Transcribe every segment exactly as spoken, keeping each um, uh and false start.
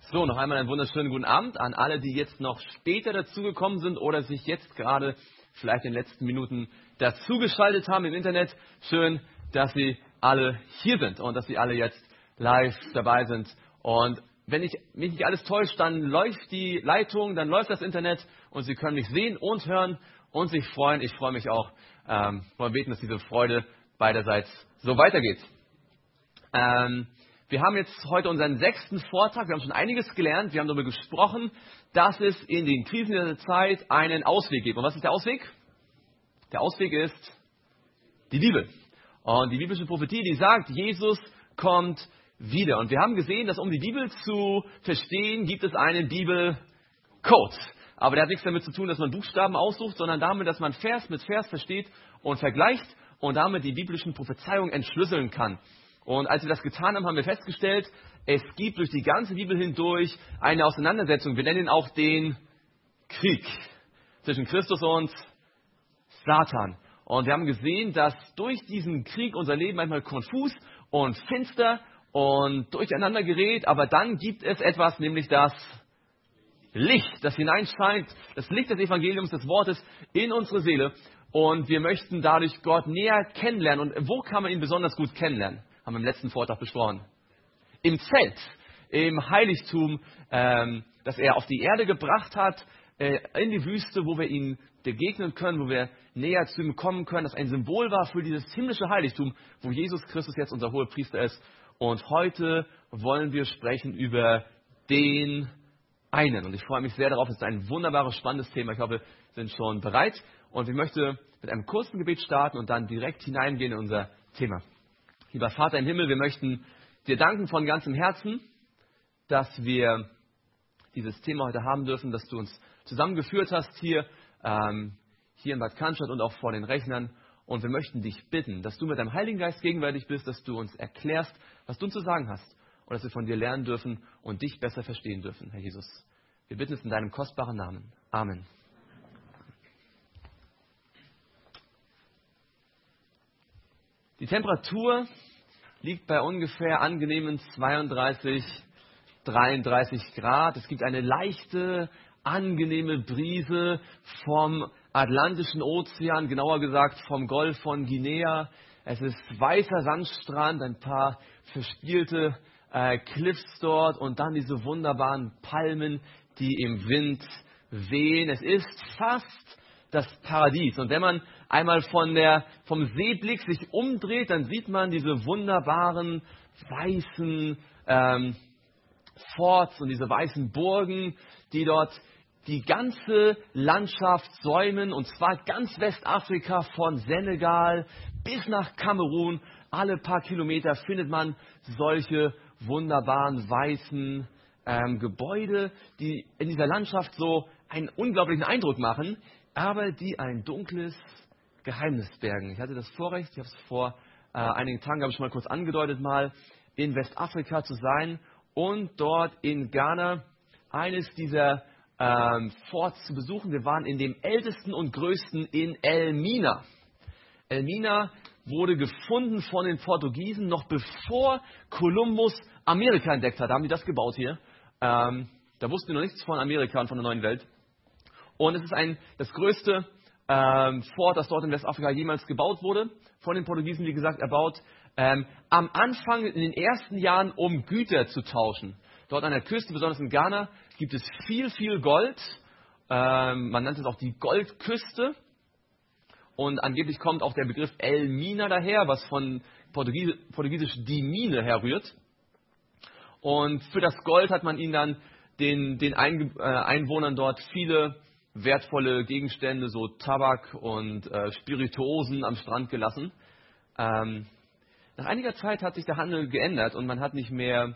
So, noch einmal einen wunderschönen guten Abend an alle, die jetzt noch später dazugekommen sind oder sich jetzt gerade vielleicht in den letzten Minuten dazugeschaltet haben im Internet. Schön, dass Sie alle hier sind und dass Sie alle jetzt live dabei sind. Und wenn ich, mich nicht alles täuscht, dann läuft die Leitung, dann läuft das Internet und Sie können mich sehen und hören und sich freuen. Ich freue mich auch. Ähm, wollen beten, dass diese Freude beiderseits so weitergeht. Ähm, Wir haben jetzt heute unseren sechsten Vortrag. Wir haben schon einiges gelernt. Wir haben darüber gesprochen, dass es in den Krisen dieser Zeit einen Ausweg gibt. Und was ist der Ausweg? Der Ausweg ist die Bibel. Und die biblische Prophetie, die sagt, Jesus kommt wieder. Und wir haben gesehen, dass um die Bibel zu verstehen, gibt es einen Bibelcode. Aber der hat nichts damit zu tun, dass man Buchstaben aussucht, sondern damit, dass man Vers mit Vers versteht und vergleicht und damit die biblischen Prophezeiungen entschlüsseln kann. Und als wir das getan haben, haben wir festgestellt, es gibt durch die ganze Bibel hindurch eine Auseinandersetzung. Wir nennen ihn auch den Krieg zwischen Christus und Satan. Und wir haben gesehen, dass durch diesen Krieg unser Leben manchmal konfus und finster und durcheinander gerät. Aber dann gibt es etwas, nämlich das Licht, das hineinscheint, das Licht des Evangeliums, des Wortes in unsere Seele. Und wir möchten dadurch Gott näher kennenlernen. Und wo kann man ihn besonders gut kennenlernen? Haben wir im letzten Vortrag besprochen. Im Zelt, im Heiligtum, ähm, das er auf die Erde gebracht hat, äh, in die Wüste, wo wir ihm begegnen können, wo wir näher zu ihm kommen können, das ein Symbol war für dieses himmlische Heiligtum, wo Jesus Christus jetzt unser Hohepriester ist. Und heute wollen wir sprechen über den einen. Und ich freue mich sehr darauf, es ist ein wunderbares, spannendes Thema. Ich hoffe, Sie sind schon bereit. Und ich möchte mit einem kurzen Gebet starten und dann direkt hineingehen in unser Thema. Lieber Vater im Himmel, wir möchten dir danken von ganzem Herzen, dass wir dieses Thema heute haben dürfen, dass du uns zusammengeführt hast hier, ähm, hier in Bad Cannstatt und auch vor den Rechnern. Und wir möchten dich bitten, dass du mit deinem Heiligen Geist gegenwärtig bist, dass du uns erklärst, was du uns zu sagen hast und dass wir von dir lernen dürfen und dich besser verstehen dürfen, Herr Jesus. Wir bitten es in deinem kostbaren Namen. Amen. Die Temperatur liegt bei ungefähr angenehmen zweiunddreißig, dreiunddreißig Grad. Es gibt eine leichte, angenehme Brise vom Atlantischen Ozean, genauer gesagt vom Golf von Guinea. Es ist weißer Sandstrand, ein paar verspielte äh, Cliffs dort und dann diese wunderbaren Palmen, die im Wind wehen. Es ist fast das Paradies. Und wenn man einmal von der, vom Seeblick sich umdreht, dann sieht man diese wunderbaren weißen ähm, Forts und diese weißen Burgen, die dort die ganze Landschaft säumen, und zwar ganz Westafrika von Senegal bis nach Kamerun. Alle paar Kilometer findet man solche wunderbaren weißen ähm, Gebäude, die in dieser Landschaft so einen unglaublichen Eindruck machen, aber die ein dunkles Geheimnis bergen. Ich hatte das Vorrecht, ich habe es vor äh, einigen Tagen, habe ich schon mal kurz angedeutet, mal in Westafrika zu sein und dort in Ghana eines dieser ähm, Forts zu besuchen. Wir waren in dem ältesten und größten in Elmina. Elmina wurde gefunden von den Portugiesen, noch bevor Kolumbus Amerika entdeckt hat. Da haben die das gebaut hier. Ähm, da wussten die noch nichts von Amerika und von der neuen Welt. Und es ist ein, das größte ähm, Fort, das dort in Westafrika jemals gebaut wurde. Von den Portugiesen, wie gesagt, erbaut. Ähm, am Anfang, in den ersten Jahren, um Güter zu tauschen. Dort an der Küste, besonders in Ghana, gibt es viel, viel Gold. Ähm, man nannte es auch die Goldküste. Und angeblich kommt auch der Begriff Elmina daher, was von Portugies Portugiesisch die Mine herrührt. Und für das Gold hat man ihnen dann den, den Ein äh, Einwohnern dort viele wertvolle Gegenstände, so Tabak und äh, Spirituosen am Strand gelassen. Ähm, nach einiger Zeit hat sich der Handel geändert und man hat nicht mehr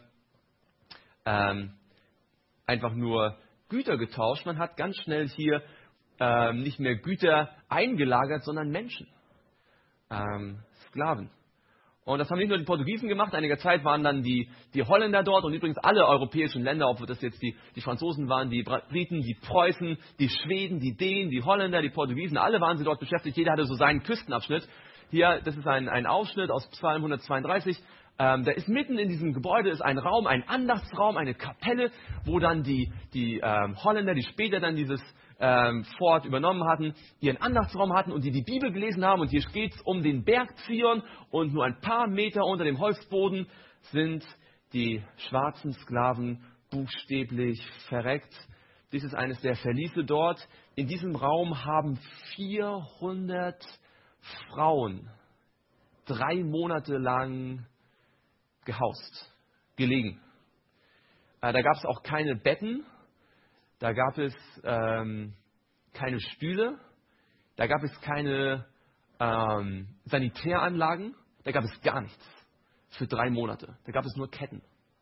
ähm, einfach nur Güter getauscht, man hat ganz schnell hier ähm, nicht mehr Güter eingelagert, sondern Menschen, ähm, Sklaven. Und das haben nicht nur die Portugiesen gemacht, einiger Zeit waren dann die, die Holländer dort und übrigens alle europäischen Länder, ob das jetzt die, die Franzosen waren, die Briten, die Preußen, die Schweden, die Dänen, die Holländer, die Portugiesen, alle waren sie dort beschäftigt, jeder hatte so seinen Küstenabschnitt. Hier, das ist ein, ein Ausschnitt aus Psalm hundertzweiunddreißig, ähm, da ist mitten in diesem Gebäude ist ein Raum, ein Andachtsraum, eine Kapelle, wo dann die, die ähm, Holländer, die später dann dieses ähm, Fort übernommen hatten, ihren Andachtsraum hatten und die die Bibel gelesen haben. Und hier geht es um den Berg Zion und nur ein paar Meter unter dem Holzboden sind die schwarzen Sklaven buchstäblich verreckt. Dies ist eines der Verliese dort. In diesem Raum haben vierhundert Frauen drei Monate lang gehaust, gelegen. Äh, da gab es auch keine Betten, da gab es ähm, keine Stühle, da gab es keine ähm, Sanitäranlagen, da gab es gar nichts für drei Monate. Da gab es nur Ketten.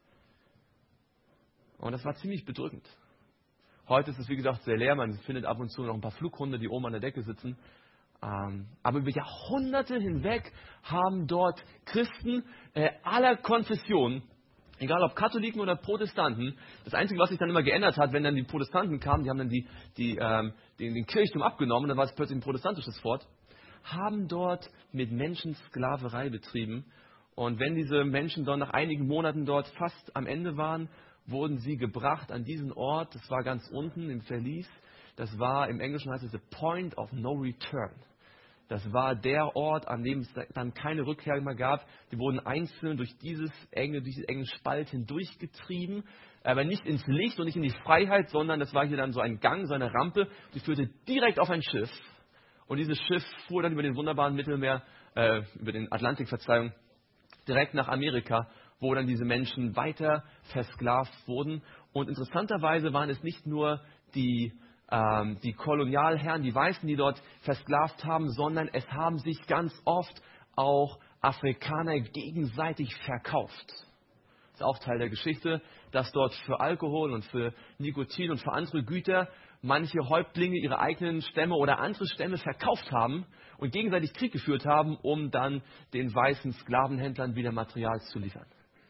Und das war ziemlich bedrückend. Heute ist es, wie gesagt, sehr leer. Man findet ab und zu noch ein paar Flughunde, die oben an der Decke sitzen. Ähm, aber über Jahrhunderte hinweg haben dort Christen äh, aller Konfessionen, egal ob Katholiken oder Protestanten, das Einzige, was sich dann immer geändert hat, wenn dann die Protestanten kamen, die haben dann die, die, ähm, den, den Kirchturm abgenommen, dann war es plötzlich ein protestantisches Fort, haben dort mit Menschen Sklaverei betrieben. Und wenn diese Menschen dann nach einigen Monaten dort fast am Ende waren, wurden sie gebracht an diesen Ort, das war ganz unten im Verlies, das war, im Englischen heißt es, the point of no return. Das war der Ort, an dem es dann keine Rückkehr mehr gab. Die wurden einzeln durch dieses enge, durch diesen engen Spalt hindurchgetrieben, aber nicht ins Licht und nicht in die Freiheit, sondern das war hier dann so ein Gang, so eine Rampe, die führte direkt auf ein Schiff. Und dieses Schiff fuhr dann über den wunderbaren Mittelmeer, äh, über den Atlantik, Verzeihung, direkt nach Amerika, wo dann diese Menschen weiter versklavt wurden. Und interessanterweise waren es nicht nur die, ähm, die Kolonialherren, die Weißen, die dort versklavt haben, sondern es haben sich ganz oft auch Afrikaner gegenseitig verkauft. Das ist auch Teil der Geschichte, dass dort für Alkohol und für Nikotin und für andere Güter manche Häuptlinge ihre eigenen Stämme oder andere Stämme verkauft haben und gegenseitig Krieg geführt haben, um dann den weißen Sklavenhändlern wieder Material zu liefern.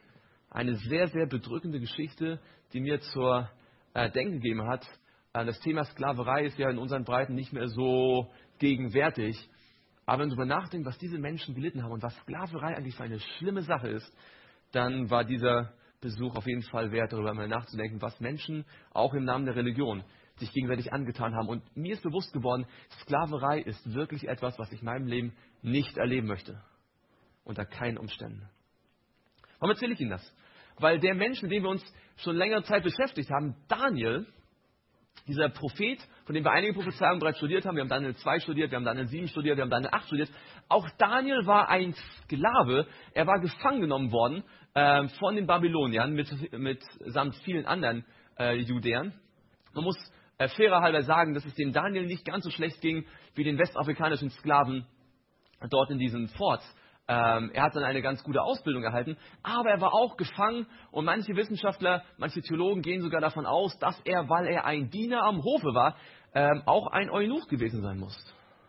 Eine sehr, sehr bedrückende Geschichte, die mir zur äh, Denken gegeben hat. Äh, das Thema Sklaverei ist ja in unseren Breiten nicht mehr so gegenwärtig. Aber wenn du darüber nachdenkst, was diese Menschen gelitten haben und was Sklaverei eigentlich für eine schlimme Sache ist, dann war dieser Besuch auf jeden Fall wert, darüber mal nachzudenken, was Menschen auch im Namen der Religion sich gegenseitig angetan haben. Und mir ist bewusst geworden, Sklaverei ist wirklich etwas, was ich in meinem Leben nicht erleben möchte. Unter keinen Umständen. Warum erzähle ich Ihnen das? Weil der Mensch, mit dem wir uns schon längere Zeit beschäftigt haben, Daniel, dieser Prophet, von dem wir einige Prophezeiungen bereits studiert haben, wir haben Daniel zwei studiert, wir haben Daniel sieben studiert, wir haben Daniel acht studiert, auch Daniel war ein Sklave, er war gefangen genommen worden äh, von den Babyloniern mit, mit samt vielen anderen äh, Judäern. Man muss äh, fairer halber sagen, dass es dem Daniel nicht ganz so schlecht ging wie den westafrikanischen Sklaven dort in diesen Forts. Ähm, er hat dann eine ganz gute Ausbildung erhalten, aber er war auch gefangen und manche Wissenschaftler, manche Theologen gehen sogar davon aus, dass er, weil er ein Diener am Hofe war, ähm, auch ein Eunuch gewesen sein muss.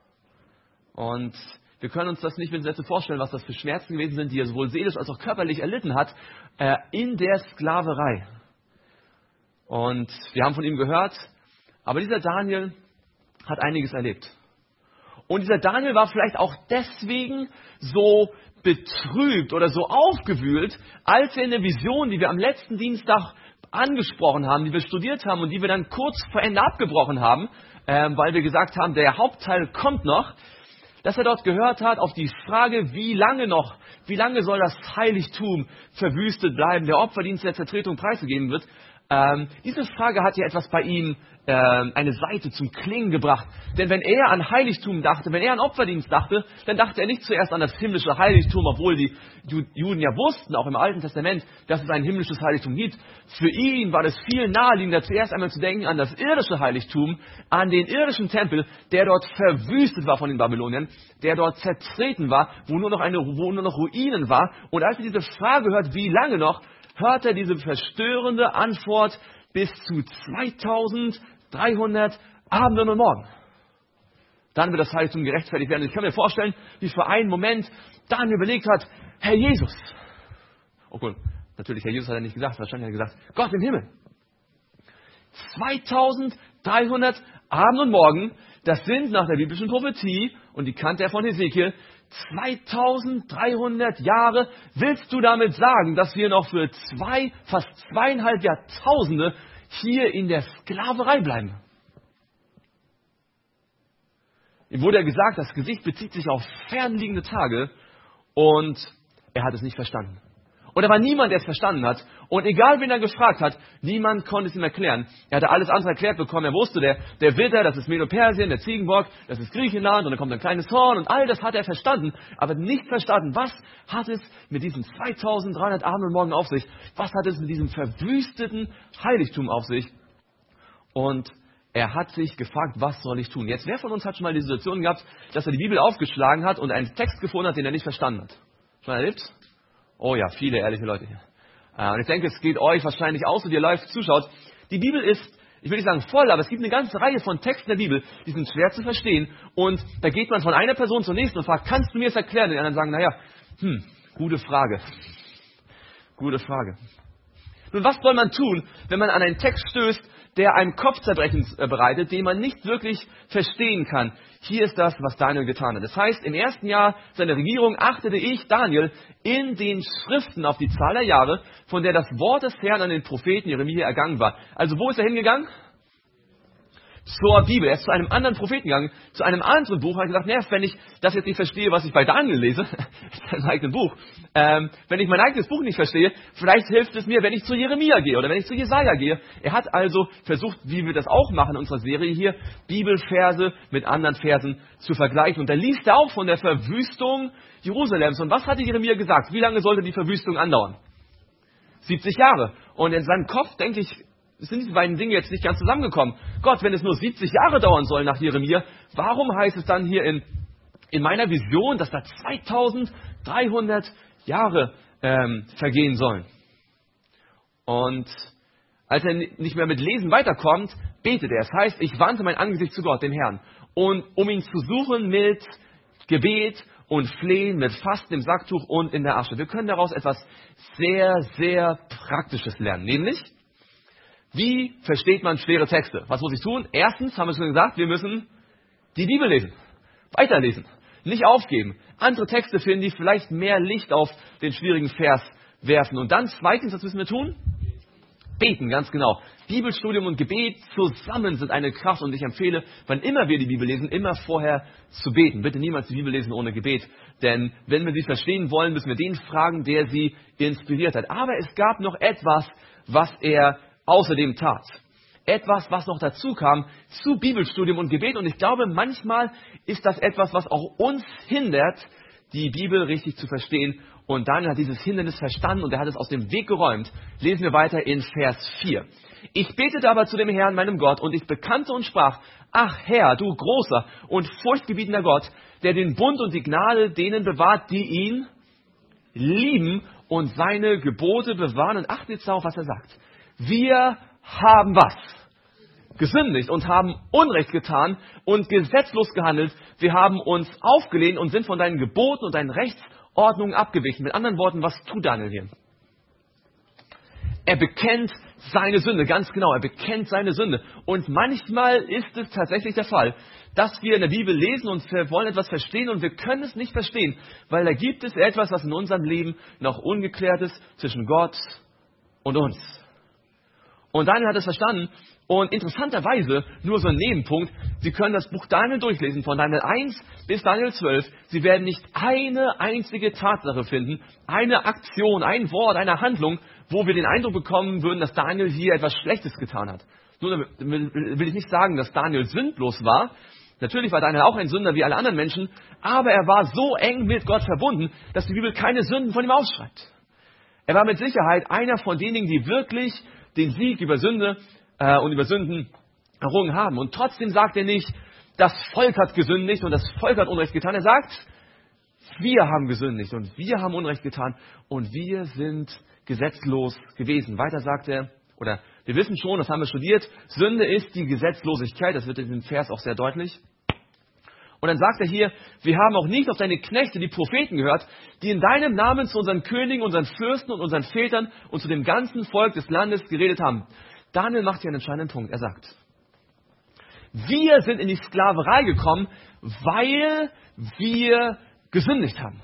Und wir können uns das nicht mit Sätzen vorstellen, was das für Schmerzen gewesen sind, die er sowohl seelisch als auch körperlich erlitten hat, äh, in der Sklaverei. Und wir haben von ihm gehört, aber dieser Daniel hat einiges erlebt. Und dieser Daniel war vielleicht auch deswegen so betrübt oder so aufgewühlt, als er in der Vision, die wir am letzten Dienstag angesprochen haben, die wir studiert haben und die wir dann kurz vor Ende abgebrochen haben, äh, weil wir gesagt haben, der Hauptteil kommt noch, dass er dort gehört hat auf die Frage, wie lange noch, wie lange soll das Heiligtum verwüstet bleiben, der Opferdienst der Zertretung preisgegeben wird. Ähm, diese Frage hat ja etwas bei ihm äh, eine Seite zum Klingen gebracht. Denn wenn er an Heiligtum dachte, wenn er an Opferdienst dachte, dann dachte er nicht zuerst an das himmlische Heiligtum, obwohl die Juden ja wussten, auch im Alten Testament, dass es ein himmlisches Heiligtum gibt. Für ihn war es viel naheliegender, zuerst einmal zu denken an das irdische Heiligtum, an den irdischen Tempel, der dort verwüstet war von den Babyloniern, der dort zertreten war, wo nur noch, eine, wo nur noch Ruinen war. Und als er diese Frage hört, wie lange noch, hört er diese verstörende Antwort bis zu zweitausenddreihundert Abenden und Morgen. Dann wird das Heiligtum gerechtfertigt werden. Ich kann mir vorstellen, wie für einen Moment Daniel überlegt hat, Herr Jesus. Obwohl, natürlich, Herr Jesus hat er nicht gesagt, wahrscheinlich hat er gesagt, Gott im Himmel. zweitausenddreihundert Abend und Morgen, das sind nach der biblischen Prophetie, und die kannte er von Hesekiel, zweitausenddreihundert Jahre. Willst du damit sagen, dass wir noch für zwei, fast zweieinhalb Jahrtausende hier in der Sklaverei bleiben? Ihm wurde ja gesagt, das Gesicht bezieht sich auf fernliegende Tage und er hat es nicht verstanden. Und da war niemand, der es verstanden hat. Und egal, wen er gefragt hat, niemand konnte es ihm erklären. Er hatte alles andere erklärt bekommen. Er wusste, der, der Widder, das ist Medo-Persien, der Ziegenbock, das ist Griechenland und dann kommt ein kleines Horn und all das hat er verstanden. Aber nicht verstanden, was hat es mit diesen zweitausenddreihundert Abend und Morgen auf sich? Was hat es mit diesem verwüsteten Heiligtum auf sich? Und er hat sich gefragt, was soll ich tun? Jetzt, wer von uns hat schon mal die Situation gehabt, dass er die Bibel aufgeschlagen hat und einen Text gefunden hat, den er nicht verstanden hat? Schon mal erlebt? Oh ja, viele ehrliche Leute hier. Und ich denke, es geht euch wahrscheinlich aus, und ihr live zuschaut. Die Bibel ist, ich will nicht sagen voll, aber es gibt eine ganze Reihe von Texten der Bibel, die sind schwer zu verstehen. Und da geht man von einer Person zur nächsten und fragt, kannst du mir das erklären? Und die anderen sagen, naja, hm, gute Frage. Gute Frage. Nun, was soll man tun, wenn man an einen Text stößt, der einem Kopfzerbrechen bereitet, den man nicht wirklich verstehen kann? Hier ist das, was Daniel getan hat. Das heißt, im ersten Jahr seiner Regierung achtete ich, Daniel, in den Schriften auf die Zahl der Jahre, von der das Wort des Herrn an den Propheten Jeremia ergangen war. Also wo ist er hingegangen? Zur Bibel. Er ist zu einem anderen Propheten gegangen, zu einem anderen Buch. Er hat gesagt, naja, wenn ich das jetzt nicht verstehe, was ich bei Daniel lese, ist ein eigenes Buch, ähm, wenn ich mein eigenes Buch nicht verstehe, vielleicht hilft es mir, wenn ich zu Jeremia gehe oder wenn ich zu Jesaja gehe. Er hat also versucht, wie wir das auch machen in unserer Serie hier, Bibelverse mit anderen Versen zu vergleichen. Und da liest er auch von der Verwüstung Jerusalems. Und was hatte Jeremia gesagt? Wie lange sollte die Verwüstung andauern? siebzig Jahre. Und in seinem Kopf, denke ich, sind diese beiden Dinge jetzt nicht ganz zusammengekommen. Gott, wenn es nur siebzig Jahre dauern soll nach Jeremia, warum heißt es dann hier in, in meiner Vision, dass da zweitausenddreihundert Jahre ähm, vergehen sollen? Und als er nicht mehr mit Lesen weiterkommt, betet er. Das heißt, ich wandte mein Angesicht zu Gott, den Herrn, und um ihn zu suchen mit Gebet und Flehen, mit Fasten im Sacktuch und in der Asche. Wir können daraus etwas sehr, sehr Praktisches lernen, nämlich: Wie versteht man schwere Texte? Was muss ich tun? Erstens, haben wir schon gesagt, wir müssen die Bibel lesen. Weiterlesen. Nicht aufgeben. Andere Texte finden, die vielleicht mehr Licht auf den schwierigen Vers werfen. Und dann zweitens, was müssen wir tun? Beten, ganz genau. Bibelstudium und Gebet zusammen sind eine Kraft. Und ich empfehle, wann immer wir die Bibel lesen, immer vorher zu beten. Bitte niemals die Bibel lesen ohne Gebet. Denn wenn wir sie verstehen wollen, müssen wir den fragen, der sie inspiriert hat. Aber es gab noch etwas, was er außerdem tat. Etwas, was noch dazu kam zu Bibelstudium und Gebet. Und ich glaube, manchmal ist das etwas, was auch uns hindert, die Bibel richtig zu verstehen. Und Daniel hat dieses Hindernis verstanden und er hat es aus dem Weg geräumt. Lesen wir weiter in Vers vier. Ich betete aber zu dem Herrn, meinem Gott, und ich bekannte und sprach: Ach Herr, du großer und furchtgebietender Gott, der den Bund und die Gnade denen bewahrt, die ihn lieben und seine Gebote bewahren. Und achtet jetzt darauf, was er sagt. Wir haben was? Gesündigt und haben Unrecht getan und gesetzlos gehandelt. Wir haben uns aufgelehnt und sind von deinen Geboten und deinen Rechtsordnungen abgewichen. Mit anderen Worten, was tut Daniel hier? Er bekennt seine Sünde, ganz genau, er bekennt seine Sünde. Und manchmal ist es tatsächlich der Fall, dass wir in der Bibel lesen und wir wollen etwas verstehen und wir können es nicht verstehen, weil da gibt es etwas, was in unserem Leben noch ungeklärt ist zwischen Gott und uns. Und Daniel hat es verstanden. Und interessanterweise, nur so ein Nebenpunkt, Sie können das Buch Daniel durchlesen, von Daniel eins bis Daniel zwölf. Sie werden nicht eine einzige Tatsache finden, eine Aktion, ein Wort, eine Handlung, wo wir den Eindruck bekommen würden, dass Daniel hier etwas Schlechtes getan hat. Nun will ich nicht sagen, dass Daniel sündlos war. Natürlich war Daniel auch ein Sünder wie alle anderen Menschen, aber er war so eng mit Gott verbunden, dass die Bibel keine Sünden von ihm ausschreibt. Er war mit Sicherheit einer von denjenigen, die wirklich den Sieg über Sünde äh, und über Sünden errungen haben. Und trotzdem sagt er nicht, das Volk hat gesündigt und das Volk hat Unrecht getan. Er sagt, wir haben gesündigt und wir haben Unrecht getan und wir sind gesetzlos gewesen. Weiter sagt er, oder wir wissen schon, das haben wir studiert, Sünde ist die Gesetzlosigkeit. Das wird in diesem Vers auch sehr deutlich. Und dann sagt er hier, wir haben auch nicht auf deine Knechte, die Propheten, gehört, die in deinem Namen zu unseren Königen, unseren Fürsten und unseren Vätern und zu dem ganzen Volk des Landes geredet haben. Daniel macht hier einen entscheidenden Punkt. Er sagt, wir sind in die Sklaverei gekommen, weil wir gesündigt haben.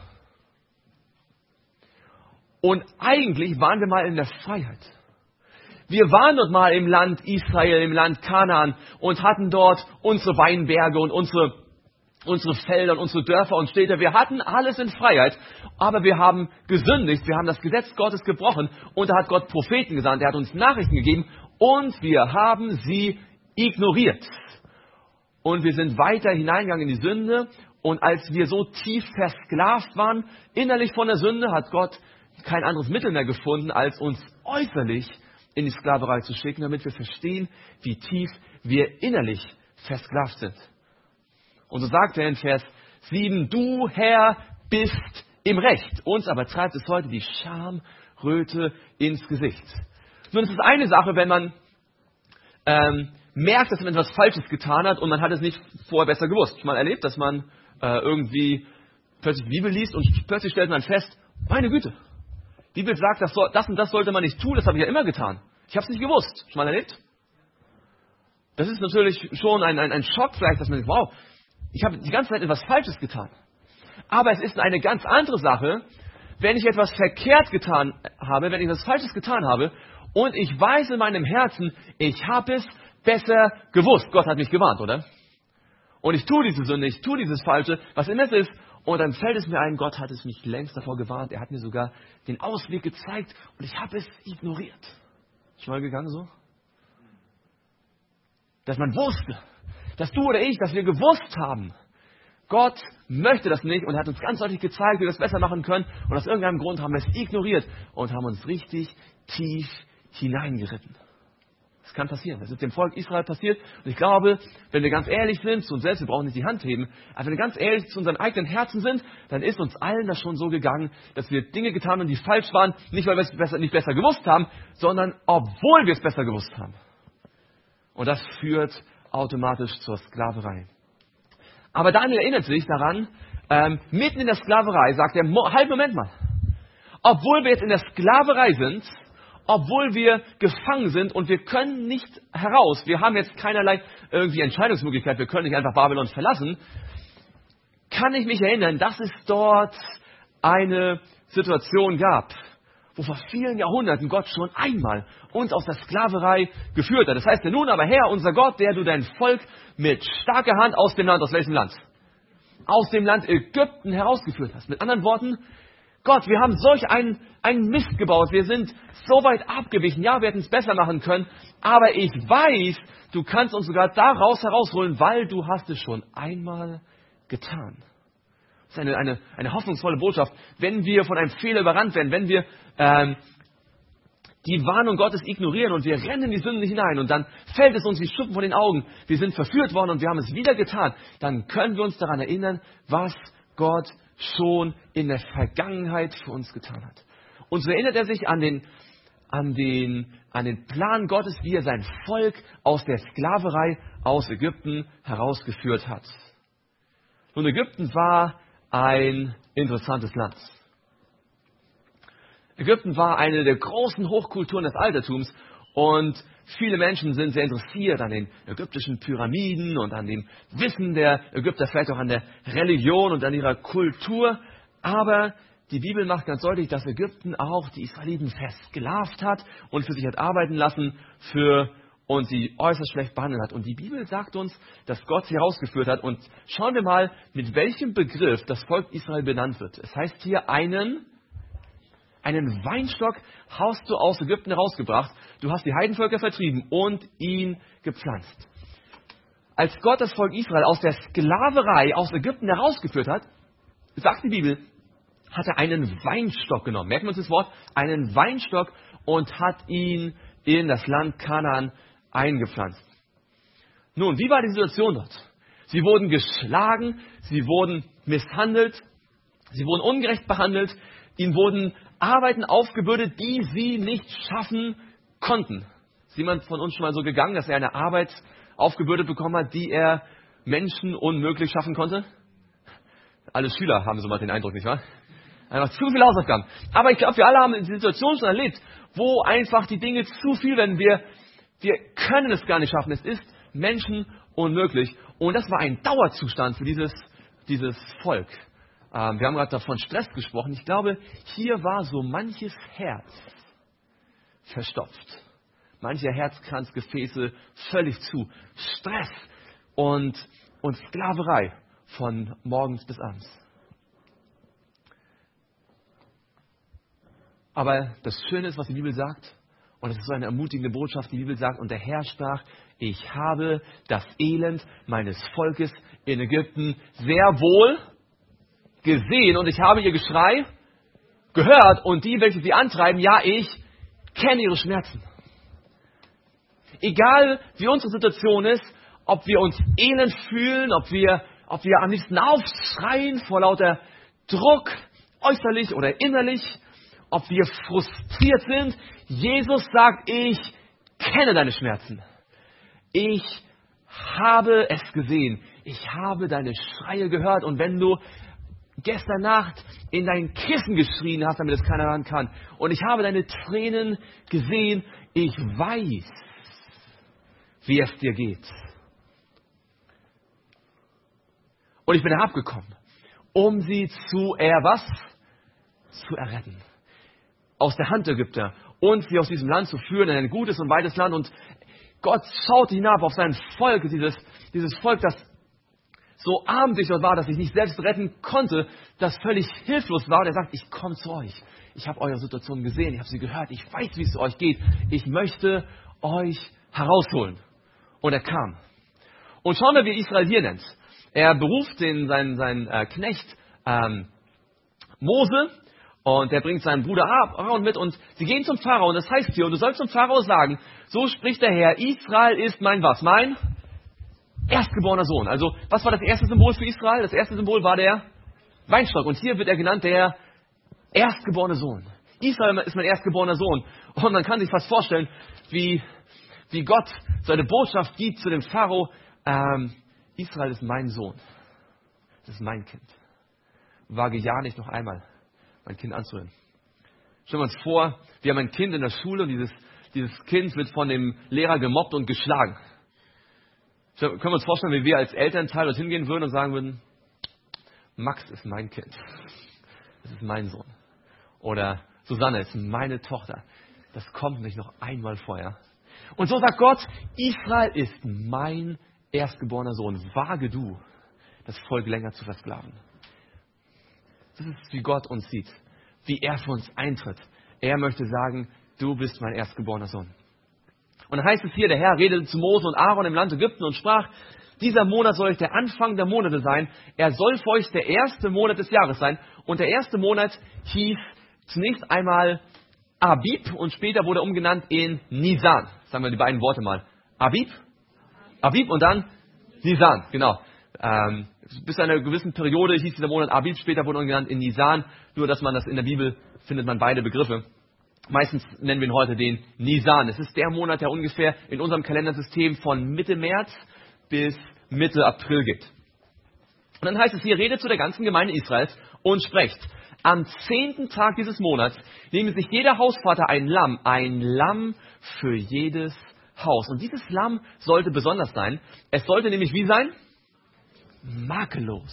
Und eigentlich waren wir mal in der Freiheit. Wir waren dort mal im Land Israel, im Land Kanaan und hatten dort unsere Weinberge und unsere, unsere Felder und unsere Dörfer und Städte. Wir hatten alles in Freiheit, aber wir haben gesündigt, wir haben das Gesetz Gottes gebrochen und da hat Gott Propheten gesandt, er hat uns Nachrichten gegeben und wir haben sie ignoriert. Und wir sind weiter hineingegangen in die Sünde und als wir so tief versklavt waren, innerlich von der Sünde, hat Gott kein anderes Mittel mehr gefunden, als uns äußerlich in die Sklaverei zu schicken, damit wir verstehen, wie tief wir innerlich versklavt sind. Und so sagt er in Vers sieben, du Herr bist im Recht, uns aber treibt es heute die Schamröte ins Gesicht. Nun, es ist eine Sache, wenn man ähm, merkt, dass man etwas Falsches getan hat und man hat es nicht vorher besser gewusst. Man erlebt, dass man äh, irgendwie plötzlich die Bibel liest und plötzlich stellt man fest, meine Güte, die Bibel sagt, das, soll, das und das sollte man nicht tun, das habe ich ja immer getan. Ich habe es nicht gewusst. Schon mal erlebt? Das ist natürlich schon ein, ein, ein Schock vielleicht, dass man denkt, wow, ich habe die ganze Zeit etwas Falsches getan. Aber es ist eine ganz andere Sache, wenn ich etwas verkehrt getan habe, wenn ich etwas Falsches getan habe und ich weiß in meinem Herzen, ich habe es besser gewusst. Gott hat mich gewarnt, oder? Und ich tue diese Sünde, ich tue dieses Falsche, was immer es ist, und dann fällt es mir ein, Gott hat es mich längst davor gewarnt, er hat mir sogar den Ausweg gezeigt und ich habe es ignoriert. Schon mal gegangen so? Dass man wusste, dass du oder ich, dass wir gewusst haben, Gott möchte das nicht und hat uns ganz deutlich gezeigt, wie wir das besser machen können. Und aus irgendeinem Grund haben wir es ignoriert und haben uns richtig tief hineingeritten. Das kann passieren. Das ist dem Volk Israel passiert. Und ich glaube, wenn wir ganz ehrlich sind zu uns selbst, wir brauchen nicht die Hand heben, aber wenn wir ganz ehrlich zu unseren eigenen Herzen sind, dann ist uns allen das schon so gegangen, dass wir Dinge getan haben, die falsch waren, nicht weil wir es besser, nicht besser gewusst haben, sondern obwohl wir es besser gewusst haben. Und das führt automatisch zur Sklaverei. Aber Daniel erinnert sich daran, ähm, mitten in der Sklaverei sagt er, halt, Moment mal, obwohl wir jetzt in der Sklaverei sind, obwohl wir gefangen sind und wir können nicht heraus, wir haben jetzt keinerlei irgendwie Entscheidungsmöglichkeit, wir können nicht einfach Babylon verlassen, kann ich mich erinnern, dass es dort eine Situation gab, wo vor vielen Jahrhunderten Gott schon einmal uns aus der Sklaverei geführt hat. Das heißt ja nun aber, Herr, unser Gott, der du dein Volk mit starker Hand aus dem Land, aus welchem Land? Aus dem Land Ägypten herausgeführt hast. Mit anderen Worten, Gott, wir haben solch einen, einen Mist gebaut, wir sind so weit abgewichen, ja, wir hätten es besser machen können, aber ich weiß, du kannst uns sogar daraus herausholen, weil du hast es schon einmal getan. Das ist eine, eine, eine hoffnungsvolle Botschaft, wenn wir von einem Fehler überrannt werden, wenn wir ähm, die Warnung Gottes ignorieren und wir rennen in die Sünde hinein und dann fällt es uns wie Schuppen von den Augen, wir sind verführt worden und wir haben es wieder getan, dann können wir uns daran erinnern, was Gott schon in der Vergangenheit für uns getan hat. Und so erinnert er sich an den, an den, an den Plan Gottes, wie er sein Volk aus der Sklaverei aus Ägypten herausgeführt hat. Nun, Ägypten war ein interessantes Land. Ägypten war eine der großen Hochkulturen des Altertums und viele Menschen sind sehr interessiert an den ägyptischen Pyramiden und an dem Wissen der Ägypter, vielleicht auch an der Religion und an ihrer Kultur. Aber die Bibel macht ganz deutlich, dass Ägypten auch die Israeliten versklavt hat und für sich hat arbeiten lassen für, und sie äußerst schlecht behandelt hat. Und die Bibel sagt uns, dass Gott sie herausgeführt hat. Und schauen wir mal, mit welchem Begriff das Volk Israel benannt wird. Es heißt hier einen... Einen Weinstock hast du aus Ägypten herausgebracht, du hast die Heidenvölker vertrieben und ihn gepflanzt. Als Gott das Volk Israel aus der Sklaverei aus Ägypten herausgeführt hat, sagt die Bibel, hat er einen Weinstock genommen. Merken wir uns das Wort? Einen Weinstock und hat ihn in das Land Kanaan eingepflanzt. Nun, wie war die Situation dort? Sie wurden geschlagen, sie wurden misshandelt, sie wurden ungerecht behandelt, ihnen wurden Arbeiten aufgebürdet, die sie nicht schaffen konnten. Ist jemand von uns schon mal so gegangen, dass er eine Arbeit aufgebürdet bekommen hat, die er Menschen unmöglich schaffen konnte? Alle Schüler haben so mal den Eindruck, nicht wahr? Einfach zu viele Hausaufgaben. Aber ich glaube, wir alle haben die Situation schon erlebt, wo einfach die Dinge zu viel werden. Wir, wir können es gar nicht schaffen. Es ist Menschen unmöglich. Und das war ein Dauerzustand für dieses, dieses Volk. Ähm, wir haben gerade davon Stress gesprochen. Ich glaube, hier war so manches Herz verstopft. Manche Herzkranzgefäße völlig zu. Stress und, und Sklaverei von morgens bis abends. Aber das Schöne ist, was die Bibel sagt, und es ist so eine ermutigende Botschaft, die Bibel sagt, und der Herr sprach, ich habe das Elend meines Volkes in Ägypten sehr wohl gesehen und ich habe ihr Geschrei gehört und die, welche sie antreiben, ja, ich kenne ihre Schmerzen. Egal, wie unsere Situation ist, ob wir uns elend fühlen, ob wir, ob wir am liebsten aufschreien vor lauter Druck, äußerlich oder innerlich, ob wir frustriert sind, Jesus sagt, ich kenne deine Schmerzen. Ich habe es gesehen. Ich habe deine Schreie gehört. Und wenn du gestern Nacht in dein Kissen geschrien hast, damit es keiner hören kann, und ich habe deine Tränen gesehen, ich weiß, wie es dir geht. Und ich bin herabgekommen, um sie zu er was? Zu erretten. Aus der Hand der Ägypter und sie aus diesem Land zu führen in ein gutes und weites Land. Und Gott schaute hinab auf sein Volk, dieses, dieses Volk, das so armselig dort war, dass sich nicht selbst retten konnte, das völlig hilflos war. Und er sagt, ich komme zu euch. Ich habe eure Situation gesehen, ich habe sie gehört, ich weiß, wie es euch geht. Ich möchte euch herausholen. Und er kam. Und schauen wir, wie Israel hier nennt. Er beruft den, seinen, seinen äh, Knecht ähm, Mose. Und er bringt seinen Bruder Aaron mit und sie gehen zum Pharao. Und das heißt hier, und du sollst zum Pharao sagen, so spricht der Herr, Israel ist mein was? Mein erstgeborener Sohn. Also, was war das erste Symbol für Israel? Das erste Symbol war der Weinstock. Und hier wird er genannt der erstgeborene Sohn. Israel ist mein erstgeborener Sohn. Und man kann sich fast vorstellen, wie, wie Gott seine Botschaft gibt zu dem Pharao. Ähm, Israel ist mein Sohn. Das ist mein Kind. Wage ja nicht noch einmal, mein Kind anzuhören. Stellen wir uns vor, wir haben ein Kind in der Schule und dieses, dieses Kind wird von dem Lehrer gemobbt und geschlagen. Können wir uns vorstellen, wie wir als Elternteil dort hingehen würden und sagen würden, Max ist mein Kind. Das ist mein Sohn. Oder Susanne ist meine Tochter. Das kommt nicht noch einmal vorher. Und so sagt Gott, Israel ist mein erstgeborener Sohn. Wage du, das Volk länger zu versklaven. Das ist, wie Gott uns sieht, wie er für uns eintritt. Er möchte sagen, du bist mein erstgeborener Sohn. Und dann heißt es hier, der Herr redete zu Mose und Aaron im Land Ägypten und sprach, dieser Monat soll euch der Anfang der Monate sein. Er soll für euch der erste Monat des Jahres sein. Und der erste Monat hieß zunächst einmal Abib und später wurde er umgenannt in Nisan. Sagen wir die beiden Worte mal. Abib, Abib und dann Nisan, genau. Ähm, bis zu einer gewissen Periode hieß dieser Monat Abib, später wurde er umgenannt in Nisan. Nur, dass man das in der Bibel findet, man beide Begriffe. Meistens nennen wir ihn heute den Nisan. Es ist der Monat, der ungefähr in unserem Kalendersystem von Mitte März bis Mitte April geht. Und dann heißt es hier, redet zu der ganzen Gemeinde Israels und sprecht. Am zehnten Tag dieses Monats nehme sich jeder Hausvater ein Lamm, ein Lamm für jedes Haus. Und dieses Lamm sollte besonders sein. Es sollte nämlich wie sein? Makellos.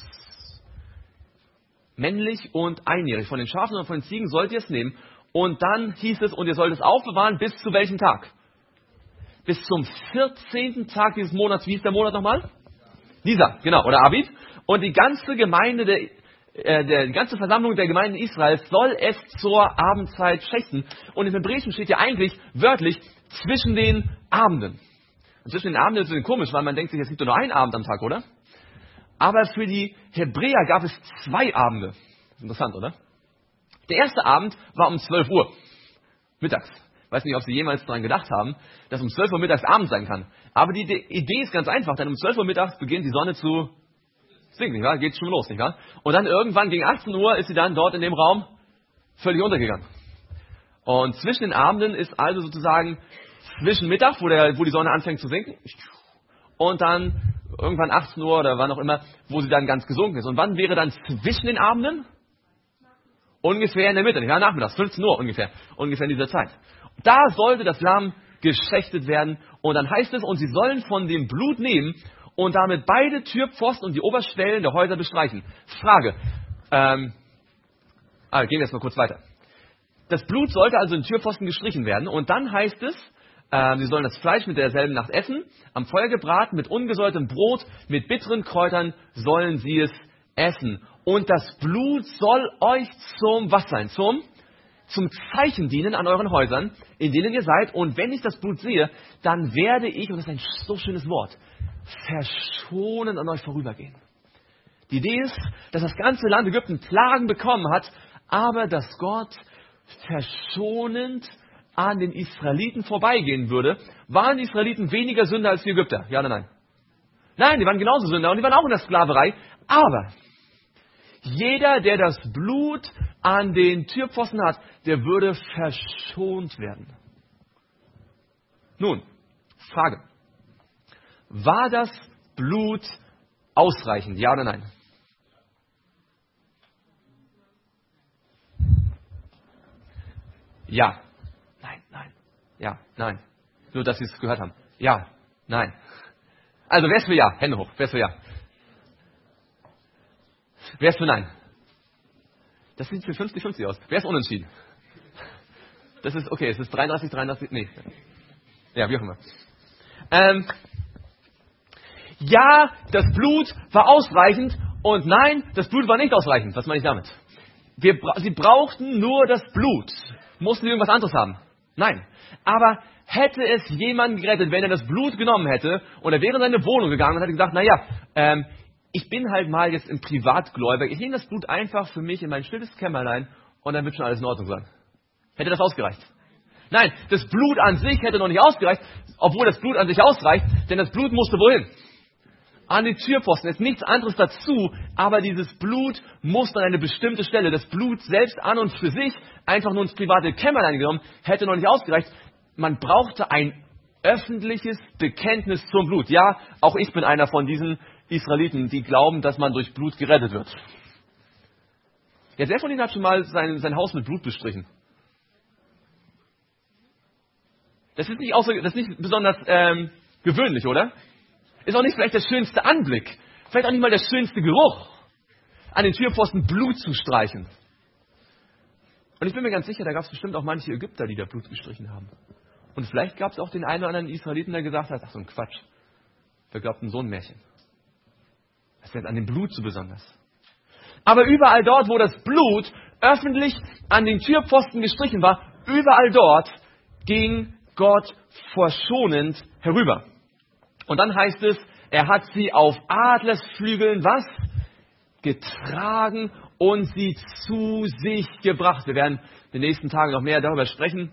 Männlich und einjährig. Von den Schafen und von den Ziegen sollt ihr es nehmen. Und dann hieß es, und ihr sollt es aufbewahren bis zu welchem Tag? Bis zum vierzehnten Tag dieses Monats. Wie ist der Monat nochmal? Dieser, genau, oder Abib. Und die ganze Gemeinde, der, äh, der, die ganze Versammlung der Gemeinden Israels soll es zur Abendzeit schächten. Und im Hebräischen steht ja eigentlich wörtlich zwischen den Abenden. Und zwischen den Abenden ist es ein bisschen komisch, weil man denkt sich, es gibt doch nur einen Abend am Tag, oder? Aber für die Hebräer gab es zwei Abende. Interessant, oder? Der erste Abend war um zwölf Uhr mittags. Ich weiß nicht, ob Sie jemals daran gedacht haben, dass um zwölf Uhr mittags Abend sein kann. Aber die Idee ist ganz einfach, denn um zwölf Uhr mittags beginnt die Sonne zu sinken, nicht wahr? Geht schon los, nicht wahr? Und dann irgendwann gegen achtzehn Uhr ist sie dann dort in dem Raum völlig untergegangen. Und zwischen den Abenden ist also sozusagen zwischen Mittag, wo, der, wo die Sonne anfängt zu sinken, und dann irgendwann achtzehn Uhr oder wann auch immer, wo sie dann ganz gesunken ist. Und wann wäre dann zwischen den Abenden? Ungefähr in der Mitte, nicht wahr? Nachmittags, fünfzehn Uhr ungefähr, ungefähr in dieser Zeit. Da sollte das Lamm geschächtet werden. Und dann heißt es, und sie sollen von dem Blut nehmen und damit beide Türpfosten und die Oberschwellen der Häuser bestreichen. Frage, Ähm, ah, gehen wir jetzt mal kurz weiter. Das Blut sollte also in Türpfosten gestrichen werden und dann heißt es, äh, sie sollen das Fleisch mit derselben Nacht essen, am Feuer gebraten, mit ungesäuertem Brot, mit bitteren Kräutern sollen sie es essen. Und das Blut soll euch zum, was sein? Zum, zum Zeichen dienen an euren Häusern, in denen ihr seid. Und wenn ich das Blut sehe, dann werde ich, und das ist ein so schönes Wort, verschonend an euch vorübergehen. Die Idee ist, dass das ganze Land Ägypten Plagen bekommen hat, aber dass Gott verschonend an den Israeliten vorbeigehen würde. Waren die Israeliten weniger Sünder als die Ägypter? Ja oder nein? Nein, die waren genauso Sünder und die waren auch in der Sklaverei. Aber jeder, der das Blut an den Türpfosten hat, der würde verschont werden. Nun, Frage. War das Blut ausreichend? Ja oder nein? Ja. Nein, nein. Ja, nein. Nur, dass Sie es gehört haben. Ja, nein. Also, wer ist für Ja? Hände hoch. Wer ist für Ja? Wer ist für Nein? Das sieht für fünfzig fünfzig aus. Wer ist unentschieden? Das ist, okay, es ist dreiunddreißig, dreiunddreißig, nee. Ja, wie auch immer. Ähm, ja, das Blut war ausreichend und nein, das Blut war nicht ausreichend. Was meine ich damit? Wir, sie brauchten nur das Blut. Mussten sie irgendwas anderes haben? Nein. Aber hätte es jemanden gerettet, wenn er das Blut genommen hätte und er wäre in seine Wohnung gegangen und hätte gesagt, naja, ähm, ich bin halt mal jetzt im Privatgläubig, ich nehme das Blut einfach für mich in mein stilles Kämmerlein und dann wird schon alles in Ordnung sein. Hätte das ausgereicht? Nein, das Blut an sich hätte noch nicht ausgereicht, obwohl das Blut an sich ausreicht, denn das Blut musste wohin? An die Türpfosten, ist nichts anderes dazu, aber dieses Blut musste an eine bestimmte Stelle. Das Blut selbst an und für sich, einfach nur ins private Kämmerlein genommen, hätte noch nicht ausgereicht. Man brauchte ein öffentliches Bekenntnis zum Blut. Ja, auch ich bin einer von diesen Israeliten, die glauben, dass man durch Blut gerettet wird. Ja, wer von Ihnen hat schon mal sein, sein Haus mit Blut bestrichen? Das ist nicht, außer, das ist nicht besonders ähm, gewöhnlich, oder? Ist auch nicht vielleicht der schönste Anblick. Vielleicht auch nicht mal der schönste Geruch, an den Türpfosten Blut zu streichen. Und ich bin mir ganz sicher, da gab es bestimmt auch manche Ägypter, die da Blut gestrichen haben. Und vielleicht gab es auch den einen oder anderen Israeliten, der gesagt hat, ach so ein Quatsch. Wer glaubt denn so ein Märchen? Was ist denn an dem Blut so besonders? Aber überall dort, wo das Blut öffentlich an den Türpfosten gestrichen war, überall dort ging Gott verschonend herüber. Und dann heißt es, er hat sie auf Adlersflügeln, was? Getragen und sie zu sich gebracht. Wir werden in den nächsten Tagen noch mehr darüber sprechen.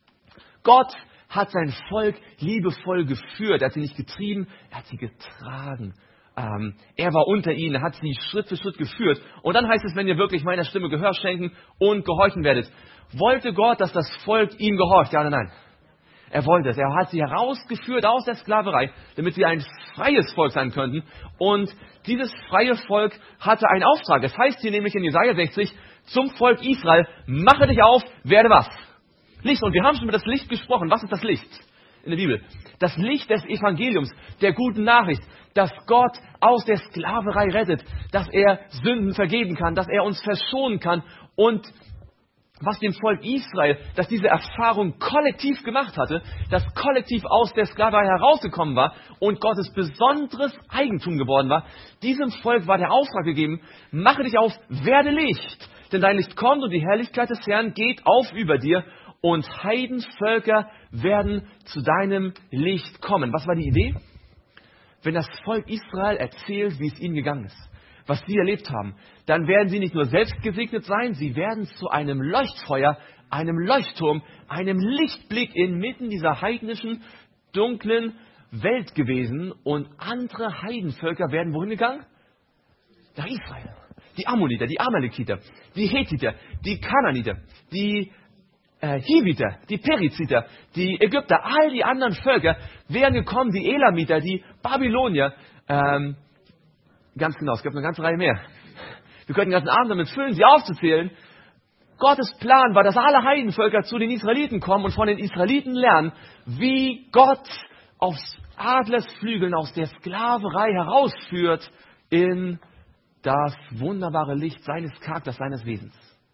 Gott hat sein Volk liebevoll geführt. Er hat sie nicht getrieben, er hat sie getragen. Ähm, er war unter ihnen, er hat sie Schritt für Schritt geführt. Und dann heißt es, wenn ihr wirklich meiner Stimme Gehör schenken und gehorchen werdet. Wollte Gott, dass das Volk ihm gehorcht? Ja oder nein? Er wollte es. Er hat sie herausgeführt aus der Sklaverei, damit sie ein freies Volk sein könnten. Und dieses freie Volk hatte einen Auftrag. Es heißt hier nämlich in Jesaja sechzig, zum Volk Israel, mache dich auf, werde was? Licht. Und wir haben schon über das Licht gesprochen. Was ist das Licht in der Bibel? Das Licht des Evangeliums, der guten Nachricht, dass Gott aus der Sklaverei rettet, dass er Sünden vergeben kann, dass er uns verschonen kann und was dem Volk Israel, das diese Erfahrung kollektiv gemacht hatte, das kollektiv aus der Sklaverei herausgekommen war und Gottes besonderes Eigentum geworden war, diesem Volk war der Auftrag gegeben, mache dich auf, werde Licht, denn dein Licht kommt und die Herrlichkeit des Herrn geht auf über dir und Heidenvölker werden zu deinem Licht kommen. Was war die Idee? Wenn das Volk Israel erzählt, wie es ihnen gegangen ist, was sie erlebt haben, dann werden sie nicht nur selbst gesegnet sein, sie werden zu einem Leuchtfeuer, einem Leuchtturm, einem Lichtblick inmitten dieser heidnischen, dunklen Welt gewesen und andere Heidenvölker werden wohin gegangen? Nach Israel. Die Ammoniter, die Amalekiter, die Hethiter, die Kanaaniter, die äh, Hiviter, die Periziter, die Ägypter, all die anderen Völker wären gekommen, die Elamiter, die Babylonier, ähm, ganz genau, es gibt eine ganze Reihe mehr. Wir könnten den ganzen Abend damit füllen, sie aufzuzählen. Gottes Plan war, dass alle Heidenvölker zu den Israeliten kommen und von den Israeliten lernen, wie Gott aus Adlersflügeln aus der Sklaverei herausführt in das wunderbare Licht seines Charakters, seines Wesens.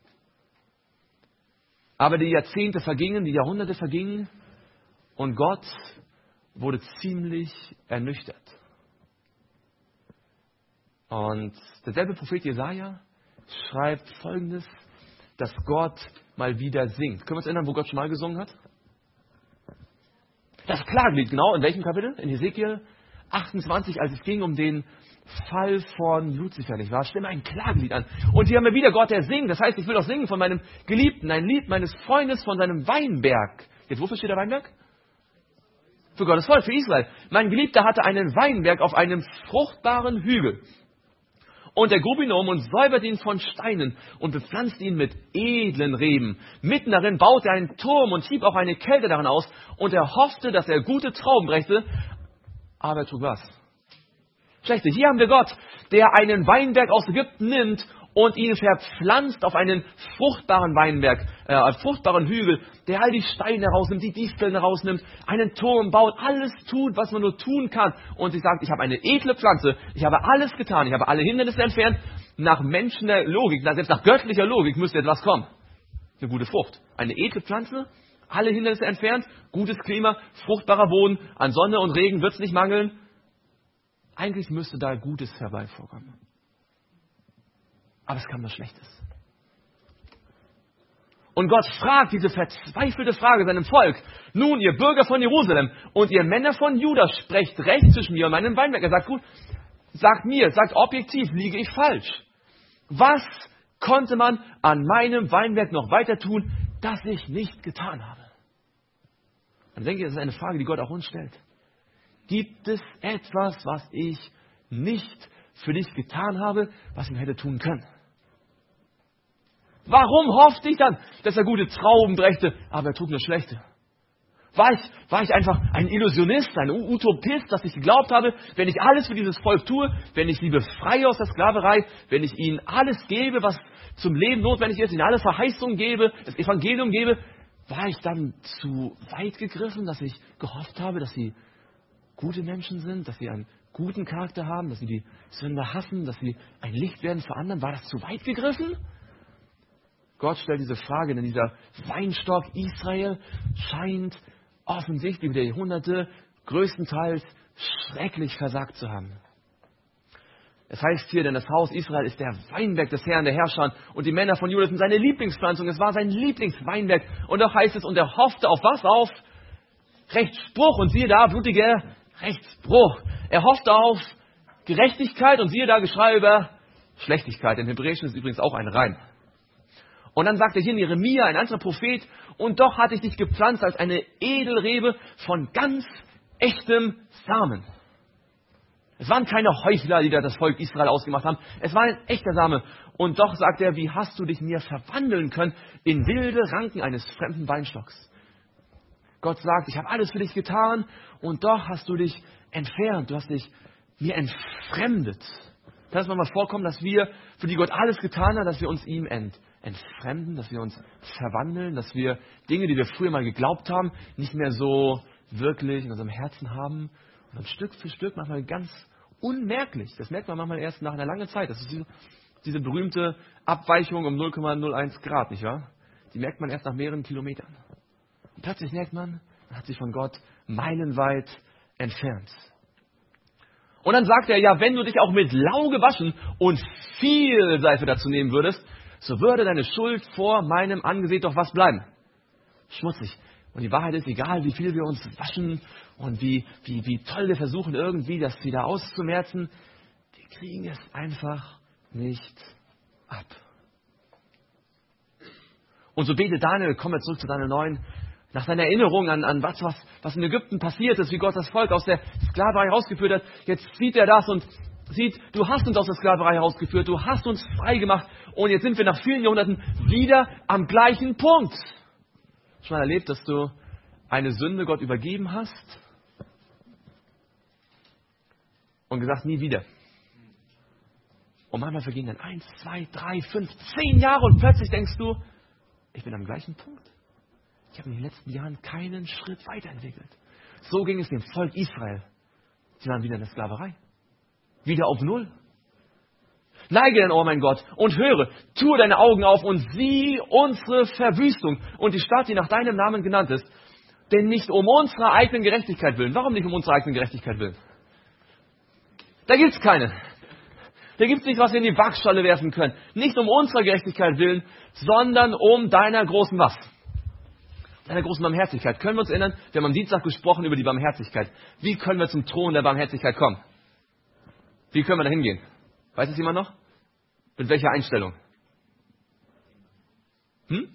Aber die Jahrzehnte vergingen, die Jahrhunderte vergingen und Gott wurde ziemlich ernüchtert. Und derselbe Prophet Jesaja schreibt Folgendes, dass Gott mal wieder singt. Können wir uns erinnern, wo Gott schon mal gesungen hat? Das Klagelied, genau. In welchem Kapitel? In Hesekiel achtundzwanzig, als es ging um den Fall von Luzifer, nicht wahr? Stimme ein Klagelied an. Und hier haben wir wieder Gott, der singt. Das heißt, ich will auch singen von meinem Geliebten, ein Lied meines Freundes von seinem Weinberg. Jetzt, wofür steht der Weinberg? Für Gottes Volk, für Israel. Mein Geliebter hatte einen Weinberg auf einem fruchtbaren Hügel. Und er grub ihn um und säuberte ihn von Steinen und bepflanzte ihn mit edlen Reben. Mitten darin baute er einen Turm und hieb auch eine Kälte darin aus. Und er hoffte, dass er gute Trauben brächte. Aber er trug was? Schlechte. Hier haben wir Gott, der einen Weinberg aus Ägypten nimmt und ihn verpflanzt auf einen fruchtbaren Weinberg, äh, einen fruchtbaren Hügel, der all die Steine herausnimmt, die Disteln herausnimmt, einen Turm baut, alles tut, was man nur tun kann. Und sie sagt, ich habe eine edle Pflanze, ich habe alles getan, ich habe alle Hindernisse entfernt. Nach menschlicher Logik, selbst nach göttlicher Logik müsste etwas kommen. Eine gute Frucht. Eine edle Pflanze, alle Hindernisse entfernt, gutes Klima, fruchtbarer Boden, an Sonne und Regen wird es nicht mangeln. Eigentlich müsste da Gutes herbei vorkommen. Aber es kam was Schlechtes. Und Gott fragt diese verzweifelte Frage seinem Volk. Nun, ihr Bürger von Jerusalem und ihr Männer von Juda, sprecht recht zwischen mir und meinem Weinberg. Er sagt, gut, sagt mir, sagt objektiv, liege ich falsch. Was konnte man an meinem Weinberg noch weiter tun, das ich nicht getan habe? Dann denke ich, das ist eine Frage, die Gott auch uns stellt. Gibt es etwas, was ich nicht für dich getan habe, was ich hätte tun können? Warum hoffte ich dann, dass er gute Trauben brächte, aber er trug eine schlechte? War ich, war ich einfach ein Illusionist, ein Utopist, dass ich geglaubt habe, wenn ich alles für dieses Volk tue, wenn ich sie befreie aus der Sklaverei, wenn ich ihnen alles gebe, was zum Leben notwendig ist, ihnen alle Verheißungen gebe, das Evangelium gebe, war ich dann zu weit gegriffen, dass ich gehofft habe, dass sie gute Menschen sind, dass sie einen guten Charakter haben, dass sie die Sünder hassen, dass sie ein Licht werden für anderen? War das zu weit gegriffen? Gott stellt diese Frage, denn dieser Weinstock Israel scheint offensichtlich über die Jahrhunderte größtenteils schrecklich versagt zu haben. Es heißt hier, denn das Haus Israel ist der Weinberg des Herrn, der Herrscher, und die Männer von Juda sind seine Lieblingspflanzung. Es war sein Lieblingsweinberg. Und doch heißt es, und er hoffte auf was? Auf Rechtsspruch. Und siehe da, blutiger Rechtsbruch. Er hoffte auf Gerechtigkeit und siehe da, Geschrei über Schlechtigkeit. Im Hebräischen ist übrigens auch ein Reim. Und dann sagt er hier in Jeremia, ein anderer Prophet, und doch hatte ich dich gepflanzt als eine Edelrebe von ganz echtem Samen. Es waren keine Heuchler, die da das Volk Israel ausgemacht haben. Es war ein echter Same. Und doch sagt er, wie hast du dich mir verwandeln können in wilde Ranken eines fremden Weinstocks? Gott sagt, ich habe alles für dich getan und doch hast du dich entfernt. Du hast dich mir entfremdet. Kann es manchmal vorkommen, dass wir, für die Gott alles getan hat, dass wir uns ihm ent, entfremden, dass wir uns verwandeln, dass wir Dinge, die wir früher mal geglaubt haben, nicht mehr so wirklich in unserem Herzen haben. Und dann Stück für Stück, manchmal ganz unmerklich. Das merkt man manchmal erst nach einer langen Zeit. Das ist diese, diese berühmte Abweichung um null Komma null eins Grad, nicht wahr? Die merkt man erst nach mehreren Kilometern. Und plötzlich merkt man, man hat sich von Gott meilenweit entfernt. Und dann sagt er, ja, wenn du dich auch mit Lauge waschen und viel Seife dazu nehmen würdest, so würde deine Schuld vor meinem Angesicht doch was bleiben? Schmutzig. Und die Wahrheit ist, egal wie viel wir uns waschen und wie, wie, wie toll wir versuchen, irgendwie das wieder auszumerzen, wir kriegen es einfach nicht ab. Und so betet Daniel, kommen wir zurück zu Daniel neun, nach seiner Erinnerung an, an was, was, was in Ägypten passiert ist, wie Gott das Volk aus der Sklaverei herausgeführt hat. Jetzt sieht er das und sieht, du hast uns aus der Sklaverei herausgeführt, du hast uns frei gemacht und jetzt sind wir nach vielen Jahrhunderten wieder am gleichen Punkt. Schon mal erlebt, dass du eine Sünde Gott übergeben hast und gesagt, nie wieder. Und manchmal vergehen dann eins, zwei, drei, fünf, zehn Jahre und plötzlich denkst du, ich bin am gleichen Punkt. Ich habe in den letzten Jahren keinen Schritt weiterentwickelt. So ging es dem Volk Israel. Sie waren wieder in der Sklaverei. Wieder auf Null. Neige dein Ohr, mein Gott, und höre, tue deine Augen auf und sieh unsere Verwüstung und die Stadt, die nach deinem Namen genannt ist, denn nicht um unserer eigenen Gerechtigkeit willen. Warum nicht um unserer eigenen Gerechtigkeit willen? Da gibt's keine. Da gibt's nichts, was wir in die Waagschale werfen können. Nicht um unserer Gerechtigkeit willen, sondern um deiner großen was? Deiner großen Barmherzigkeit. Können wir uns erinnern, wir haben am Dienstag gesprochen über die Barmherzigkeit. Wie können wir zum Thron der Barmherzigkeit kommen? Wie können wir da hingehen? Weiß es jemand noch? Mit welcher Einstellung? Hm?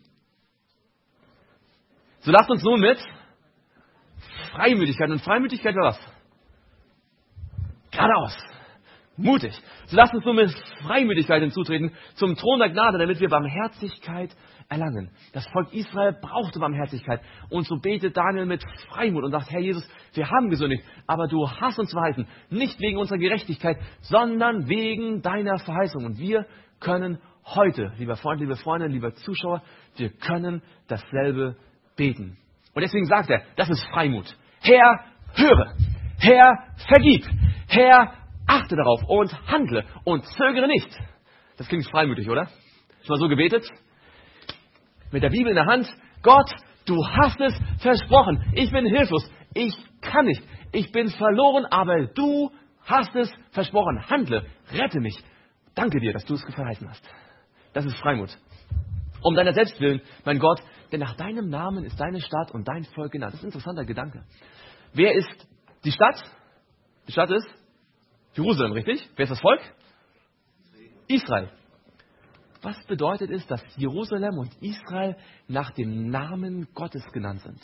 So lasst uns nun mit Freimütigkeit. Und Freimütigkeit war was? Geradeaus. Mutig. So lasst uns nun mit Freimütigkeit hinzutreten zum Thron der Gnade, damit wir Barmherzigkeit erlangen. Das Volk Israel brauchte Barmherzigkeit. Und so betet Daniel mit Freimut und sagt, Herr Jesus, wir haben gesündigt, aber du hast uns verheißen, nicht wegen unserer Gerechtigkeit, sondern wegen deiner Verheißung. Und wir können heute, lieber Freund, liebe Freunde, lieber Zuschauer, wir können dasselbe beten. Und deswegen sagt er, das ist Freimut. Herr, höre. Herr, vergib. Herr, achte darauf und handle und zögere nicht. Das klingt freimütig, oder? Ist mal so gebetet? Mit der Bibel in der Hand. Gott, du hast es versprochen. Ich bin hilflos. Ich kann nicht. Ich bin verloren, aber du hast es versprochen. Handle. Rette mich. Danke dir, dass du es verheißen hast. Das ist Freimut. Um deiner selbst willen, mein Gott, denn nach deinem Namen ist deine Stadt und dein Volk genannt. Das ist ein interessanter Gedanke. Wer ist die Stadt? Die Stadt ist Jerusalem, richtig? Wer ist das Volk? Israel. Was bedeutet es, dass Jerusalem und Israel nach dem Namen Gottes genannt sind?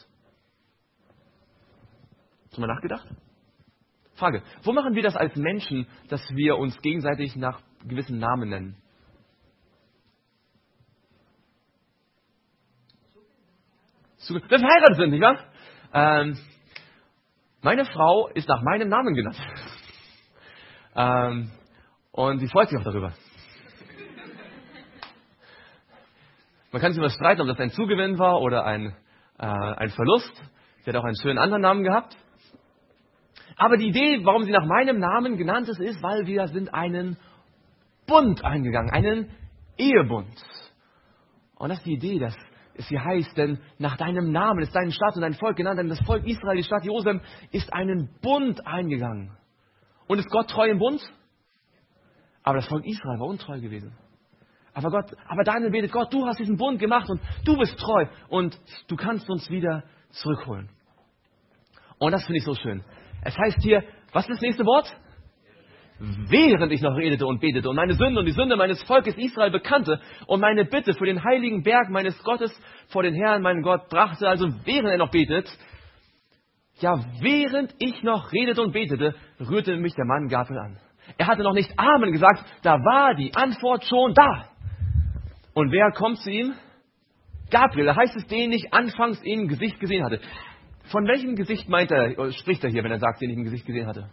Hast du mal nachgedacht? Frage. Wo machen wir das als Menschen, dass wir uns gegenseitig nach gewissen Namen nennen? Wenn wir verheiratet sind, nicht wahr? Ähm, meine Frau ist nach meinem Namen genannt. Ähm, und sie freut sich auch darüber. Man kann sich immer streiten, ob das ein Zugewinn war oder ein, äh, ein Verlust. Sie hat auch einen schönen anderen Namen gehabt. Aber die Idee, warum sie nach meinem Namen genannt ist, ist, weil wir sind einen Bund eingegangen, einen Ehebund. Und das ist die Idee, dass es hier heißt, denn nach deinem Namen ist deine Stadt und dein Volk genannt, denn das Volk Israel, die Stadt Jerusalem, ist einen Bund eingegangen. Und ist Gott treu im Bund? Aber das Volk Israel war untreu gewesen. Aber Gott, aber Daniel betet, Gott, du hast diesen Bund gemacht und du bist treu und du kannst uns wieder zurückholen. Und das finde ich so schön. Es heißt hier, was ist das nächste Wort? Während ich noch redete und betete und meine Sünde und die Sünde meines Volkes Israel bekannte und meine Bitte für den heiligen Berg meines Gottes vor den Herrn, meinen Gott, brachte, also während er noch betet, ja, während ich noch redete und betete, rührte mich der Mann Gabriel an. Er hatte noch nicht Amen gesagt, da war die Antwort schon da. Und wer kommt zu ihm? Gabriel, da heißt es, den ich anfangs im Gesicht gesehen hatte. Von welchem Gesicht meint er, spricht er hier, wenn er sagt, den ich im Gesicht gesehen hatte?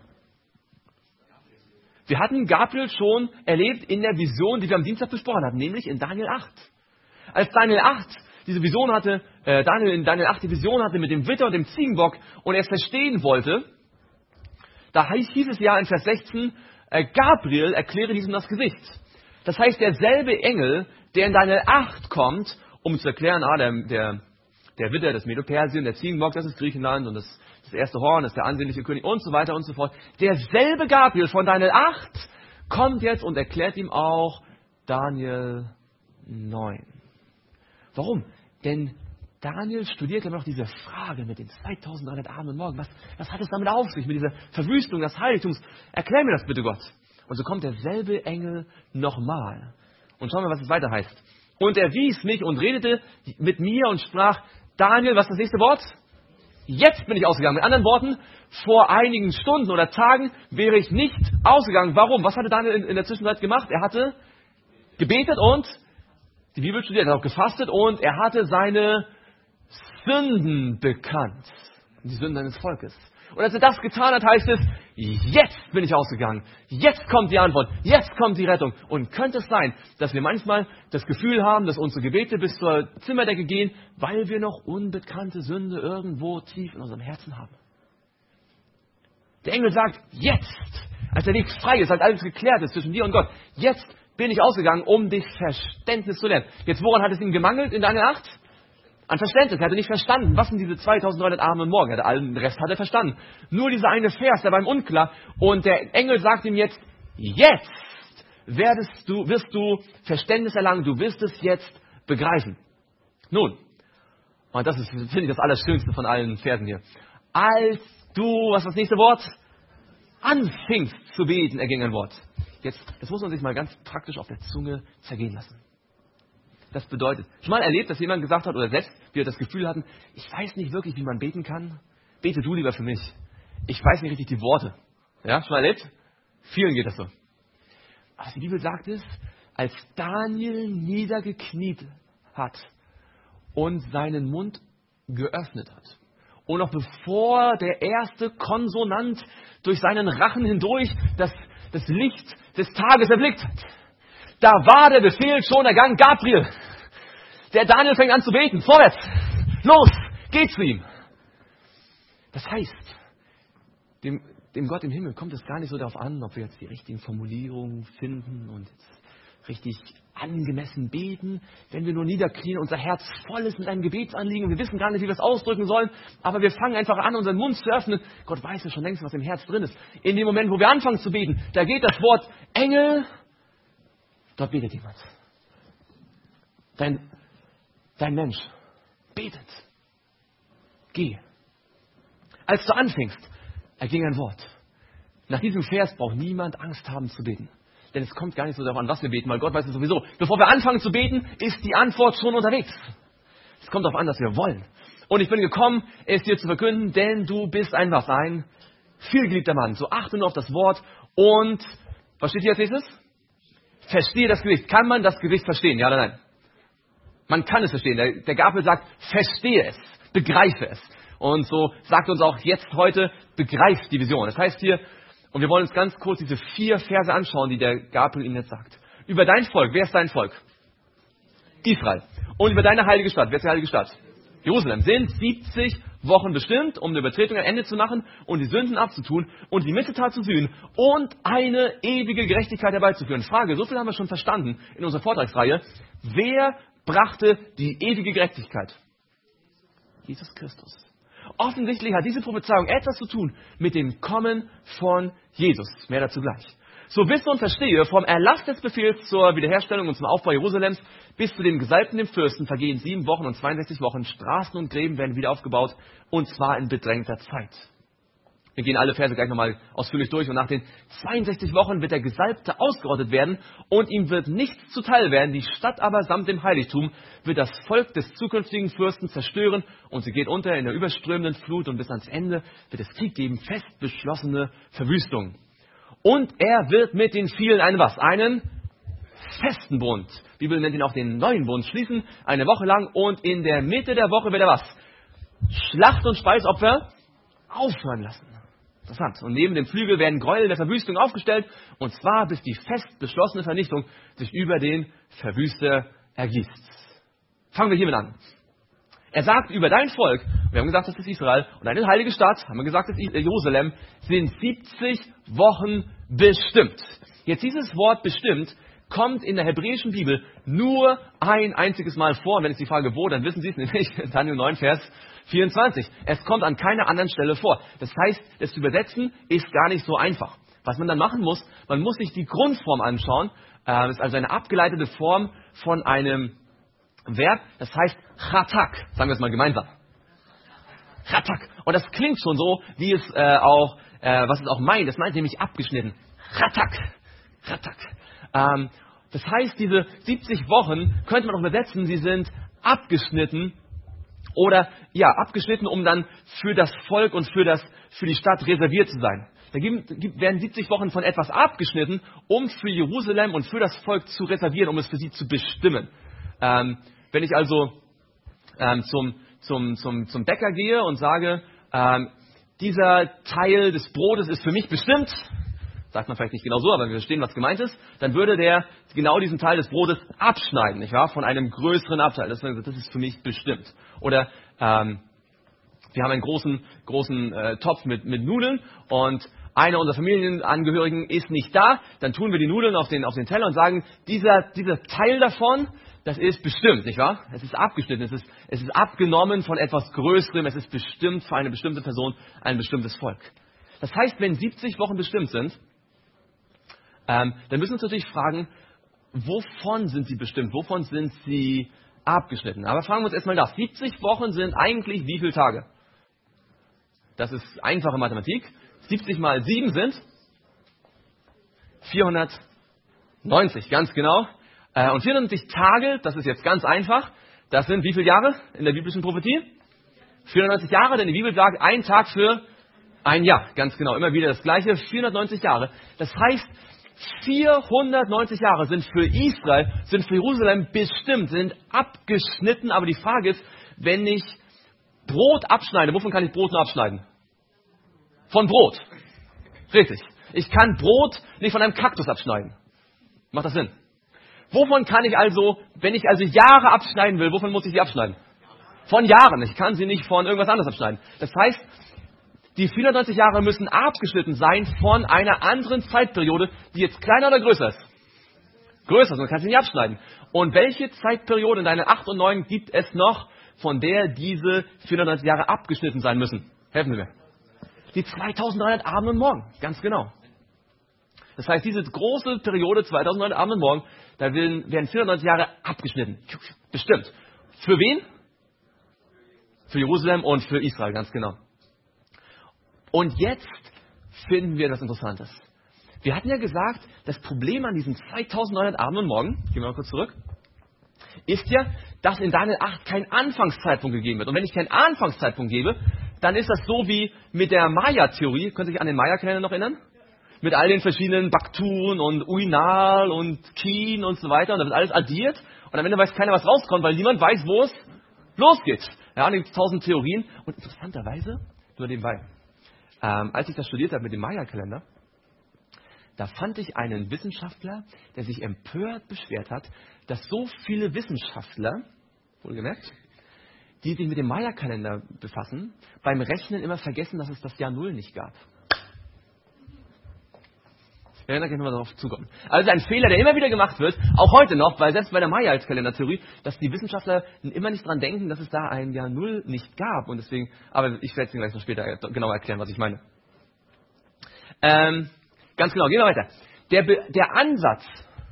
Wir hatten Gabriel schon erlebt in der Vision, die wir am Dienstag besprochen hatten, nämlich in Daniel acht. Als Daniel acht diese Vision hatte, äh, Daniel in Daniel acht die Vision hatte mit dem Witter und dem Ziegenbock und er es verstehen wollte, da hieß, hieß es ja in Vers sechzehn, äh, Gabriel erkläre diesem das Gesicht. Das heißt, derselbe Engel, der in Daniel acht kommt, um zu erklären, ah, der, der, der Witter, das Medo-Persien, der Ziegenbock, das ist Griechenland und das, das erste Horn, das ist der ansehnliche König und so weiter und so fort. Derselbe Gabriel von Daniel acht kommt jetzt und erklärt ihm auch Daniel neun. Warum? Denn Daniel studiert immer noch diese Frage mit den zweitausenddreihundert Abend und Morgen. Was, was hat es damit auf sich, mit dieser Verwüstung des Heiligtums? Erklär mir das bitte, Gott. Und so kommt derselbe Engel nochmal. Und schauen wir, was es weiter heißt. Und er wies mich und redete mit mir und sprach, Daniel, was ist das nächste Wort? Jetzt bin ich ausgegangen. Mit anderen Worten, vor einigen Stunden oder Tagen wäre ich nicht ausgegangen. Warum? Was hatte Daniel in, in der Zwischenzeit gemacht? Er hatte gebetet und die Bibel studiert, er hat auch gefastet und er hatte seine Sünden bekannt. Die Sünden seines Volkes. Und als er das getan hat, heißt es, jetzt bin ich ausgegangen. Jetzt kommt die Antwort. Jetzt kommt die Rettung. Und könnte es sein, dass wir manchmal das Gefühl haben, dass unsere Gebete bis zur Zimmerdecke gehen, weil wir noch unbekannte Sünde irgendwo tief in unserem Herzen haben. Der Engel sagt, jetzt, als der Weg frei ist, als alles geklärt ist zwischen dir und Gott, jetzt bin ich ausgegangen, um dich Verständnis zu lernen. Jetzt, woran hat es ihm gemangelt in Daniel acht? An Verständnis. Er hatte nicht verstanden, was sind diese zweitausenddreihundert Arme morgen. Er hatte allen Rest hat er verstanden. Nur dieser eine Vers, der war ihm unklar. Und der Engel sagt ihm jetzt, jetzt werdest du, wirst du Verständnis erlangen, du wirst es jetzt begreifen. Nun, und das ist, finde ich, das Allerschönste von allen Versen hier. Als du, was ist das nächste Wort? Anfingst zu beten, erging ein Wort. Jetzt, das muss man sich mal ganz praktisch auf der Zunge zergehen lassen. Das bedeutet, schon mal erlebt, dass jemand gesagt hat, oder selbst wir das Gefühl hatten, ich weiß nicht wirklich, wie man beten kann. Bete du lieber für mich. Ich weiß nicht richtig die Worte. Ja, schon mal erlebt? Vielen geht das so. Aber die Bibel sagt es, als Daniel niedergekniet hat und seinen Mund geöffnet hat. Und noch bevor der erste Konsonant durch seinen Rachen hindurch das, das Licht des Tages erblickt hat, da war der Befehl schon ergangen, Gabriel, der Daniel fängt an zu beten, vorwärts, los, geht zu ihm. Das heißt, dem, dem Gott im Himmel kommt es gar nicht so darauf an, ob wir jetzt die richtigen Formulierungen finden und jetzt richtig angemessen beten, wenn wir nur niederknien, unser Herz voll ist mit einem Gebetsanliegen, wir wissen gar nicht, wie wir es ausdrücken sollen, aber wir fangen einfach an, unseren Mund zu öffnen. Gott weiß ja schon längst, was im Herz drin ist. In dem Moment, wo wir anfangen zu beten, da geht das Wort Engel, dort betet jemand. Dein, dein Mensch betet. Geh. Als du anfängst, erging ein Wort. Nach diesem Vers braucht niemand Angst haben zu beten. Denn es kommt gar nicht so darauf an, was wir beten, weil Gott weiß es sowieso. Bevor wir anfangen zu beten, ist die Antwort schon unterwegs. Es kommt darauf an, dass wir wollen. Und ich bin gekommen, es dir zu verkünden, denn du bist ein was? Ein vielgeliebter Mann. So achte nur auf das Wort und, was steht hier als nächstes? Verstehe das Gericht. Kann man das Gericht verstehen? Ja oder nein? Man kann es verstehen. Der, der Gabriel sagt, verstehe es, begreife es. Und so sagt uns auch jetzt heute, begreif die Vision. Das heißt hier, und wir wollen uns ganz kurz diese vier Verse anschauen, die der Gabriel ihnen jetzt sagt. Über dein Volk, wer ist dein Volk? Israel. Und über deine heilige Stadt, wer ist die heilige Stadt? Jerusalem. Sind siebzig Wochen bestimmt, um eine Übertretung ein Ende zu machen und die Sünden abzutun und die Missetat zu sühnen und eine ewige Gerechtigkeit herbeizuführen. Frage, so viel haben wir schon verstanden in unserer Vortragsreihe. Wer brachte die ewige Gerechtigkeit? Jesus Christus. Offensichtlich hat diese Prophezeiung etwas zu tun mit dem Kommen von Jesus. Mehr dazu gleich. So wisse und verstehe, vom Erlass des Befehls zur Wiederherstellung und zum Aufbau Jerusalems bis zu dem Gesalbten dem Fürsten vergehen sieben Wochen und zweiundsechzig Wochen. Straßen und Gräben werden wieder aufgebaut, und zwar in bedrängter Zeit. Wir gehen alle Verse gleich nochmal ausführlich durch, und nach den zweiundsechzig Wochen wird der Gesalbte ausgerottet werden und ihm wird nichts zuteil werden. Die Stadt aber samt dem Heiligtum wird das Volk des zukünftigen Fürsten zerstören und sie geht unter in der überströmenden Flut, und bis ans Ende wird es Krieg geben, fest beschlossene Verwüstung. Und er wird mit den vielen einen was? Einen festen Bund. Die Bibel nennt ihn auch den neuen Bund schließen, eine Woche lang, und in der Mitte der Woche wird er was? Schlacht- und Speisopfer aufhören lassen. Interessant. Und neben dem Flügel werden Gräuel der Verwüstung aufgestellt, und zwar bis die fest beschlossene Vernichtung sich über den Verwüster ergießt. Fangen wir hiermit an. Er sagt über dein Volk, wir haben gesagt, das ist Israel, und deine heilige Stadt, haben wir gesagt, das ist Jerusalem, sind siebzig Wochen bestimmt. Jetzt dieses Wort bestimmt kommt in der hebräischen Bibel nur ein einziges Mal vor. Und wenn es die Frage wo, dann wissen Sie es nämlich, Daniel neun, Vers vierundzwanzig. Es kommt an keiner anderen Stelle vor. Das heißt, das zu übersetzen ist gar nicht so einfach. Was man dann machen muss, man muss sich die Grundform anschauen. Das ist also eine abgeleitete Form von einem Verb, das heißt chatak. Sagen wir es mal gemeinsam. Chatak. Und das klingt schon so, wie es äh, auch, äh, was es auch meint. Das meint nämlich abgeschnitten. Chatak. Chatak. Ähm, das heißt, diese siebzig Wochen könnte man auch übersetzen, sie sind abgeschnitten oder, ja, abgeschnitten, um dann für das Volk und für, das, für die Stadt reserviert zu sein. Da gibt, gibt, werden siebzig Wochen von etwas abgeschnitten, um für Jerusalem und für das Volk zu reservieren, um es für sie zu bestimmen. Ähm, wenn ich also ähm, zum, zum, zum, zum Bäcker gehe und sage, ähm, dieser Teil des Brotes ist für mich bestimmt, sagt man vielleicht nicht genau so, aber wir verstehen, was gemeint ist, dann würde der genau diesen Teil des Brotes abschneiden, nicht wahr? Von einem größeren Abteil. Das, das ist für mich bestimmt. Oder ähm, wir haben einen großen, großen äh, Topf mit, mit Nudeln, und einer unserer Familienangehörigen ist nicht da, dann tun wir die Nudeln auf den, auf den Teller und sagen, dieser, dieser Teil davon, das ist bestimmt, nicht wahr? Es ist abgeschnitten, es ist, es ist abgenommen von etwas Größerem, es ist bestimmt für eine bestimmte Person, ein bestimmtes Volk. Das heißt, wenn siebzig Wochen bestimmt sind, ähm, dann müssen wir uns natürlich fragen, wovon sind sie bestimmt, wovon sind sie abgeschnitten? Aber fragen wir uns erstmal das. siebzig Wochen sind eigentlich wie viele Tage? Das ist einfache Mathematik. siebzig mal sieben sind vierhundertneunzig, ganz genau. Und vierhundertneunzig Tage, das ist jetzt ganz einfach, das sind wie viele Jahre in der biblischen Prophetie? vierhundertneunzig Jahre, denn die Bibel sagt, ein Tag für ein Jahr. Ganz genau, immer wieder das Gleiche, vierhundertneunzig Jahre. Das heißt, vierhundertneunzig Jahre sind für Israel, sind für Jerusalem bestimmt, sind abgeschnitten. Aber die Frage ist, wenn ich Brot abschneide, wovon kann ich Brot nur abschneiden? Von Brot. Richtig. Ich kann Brot nicht von einem Kaktus abschneiden. Macht das Sinn? Wovon kann ich also, wenn ich also Jahre abschneiden will, wovon muss ich sie abschneiden? Von Jahren. Ich kann sie nicht von irgendwas anderes abschneiden. Das heißt, die vierhundertneunzig Jahre müssen abgeschnitten sein von einer anderen Zeitperiode, die jetzt kleiner oder größer ist. Größer, sonst kannst du sie nicht abschneiden. Und welche Zeitperiode in deinen acht und neun gibt es noch, von der diese vierhundertneunzig Jahre abgeschnitten sein müssen? Helfen Sie mir. Die zweitausenddreihundert Abend und Morgen. Ganz genau. Das heißt, diese große Periode, zweitausenddreihundert Abend und Morgen, da werden, werden vierhundertneunzig Jahre abgeschnitten. Bestimmt. Für wen? Für Jerusalem und für Israel, ganz genau. Und jetzt finden wir etwas Interessantes. Wir hatten ja gesagt, das Problem an diesen zweitausendneunhundert Abend und Morgen, gehen wir mal kurz zurück, ist ja, dass in Daniel acht kein Anfangszeitpunkt gegeben wird. Und wenn ich keinen Anfangszeitpunkt gebe, dann ist das so wie mit der Maya-Theorie. Können Sie sich an den Maya-Kalender noch erinnern? Mit all den verschiedenen Baktun und Uinal und Kin und so weiter. Und da wird alles addiert. Und am Ende weiß keiner, was rauskommt, weil niemand weiß, wo es losgeht. Ja, da gibt es tausend Theorien. Und interessanterweise, nur nebenbei, ähm, als ich das studiert habe mit dem Maya-Kalender, da fand ich einen Wissenschaftler, der sich empört beschwert hat, dass so viele Wissenschaftler, wohlgemerkt, die sich mit dem Maya-Kalender befassen, beim Rechnen immer vergessen, dass es das Jahr Null nicht gab. Ja, da kann ich nochmal darauf zukommen. Also ein Fehler, der immer wieder gemacht wird, auch heute noch, weil selbst bei der Maya-Kalendertheorie, dass die Wissenschaftler immer nicht dran denken, dass es da ein Jahr Null nicht gab. Und deswegen, aber ich werde es Ihnen gleich noch später genau erklären, was ich meine. Ähm, ganz genau, gehen wir weiter. Der, der Ansatz,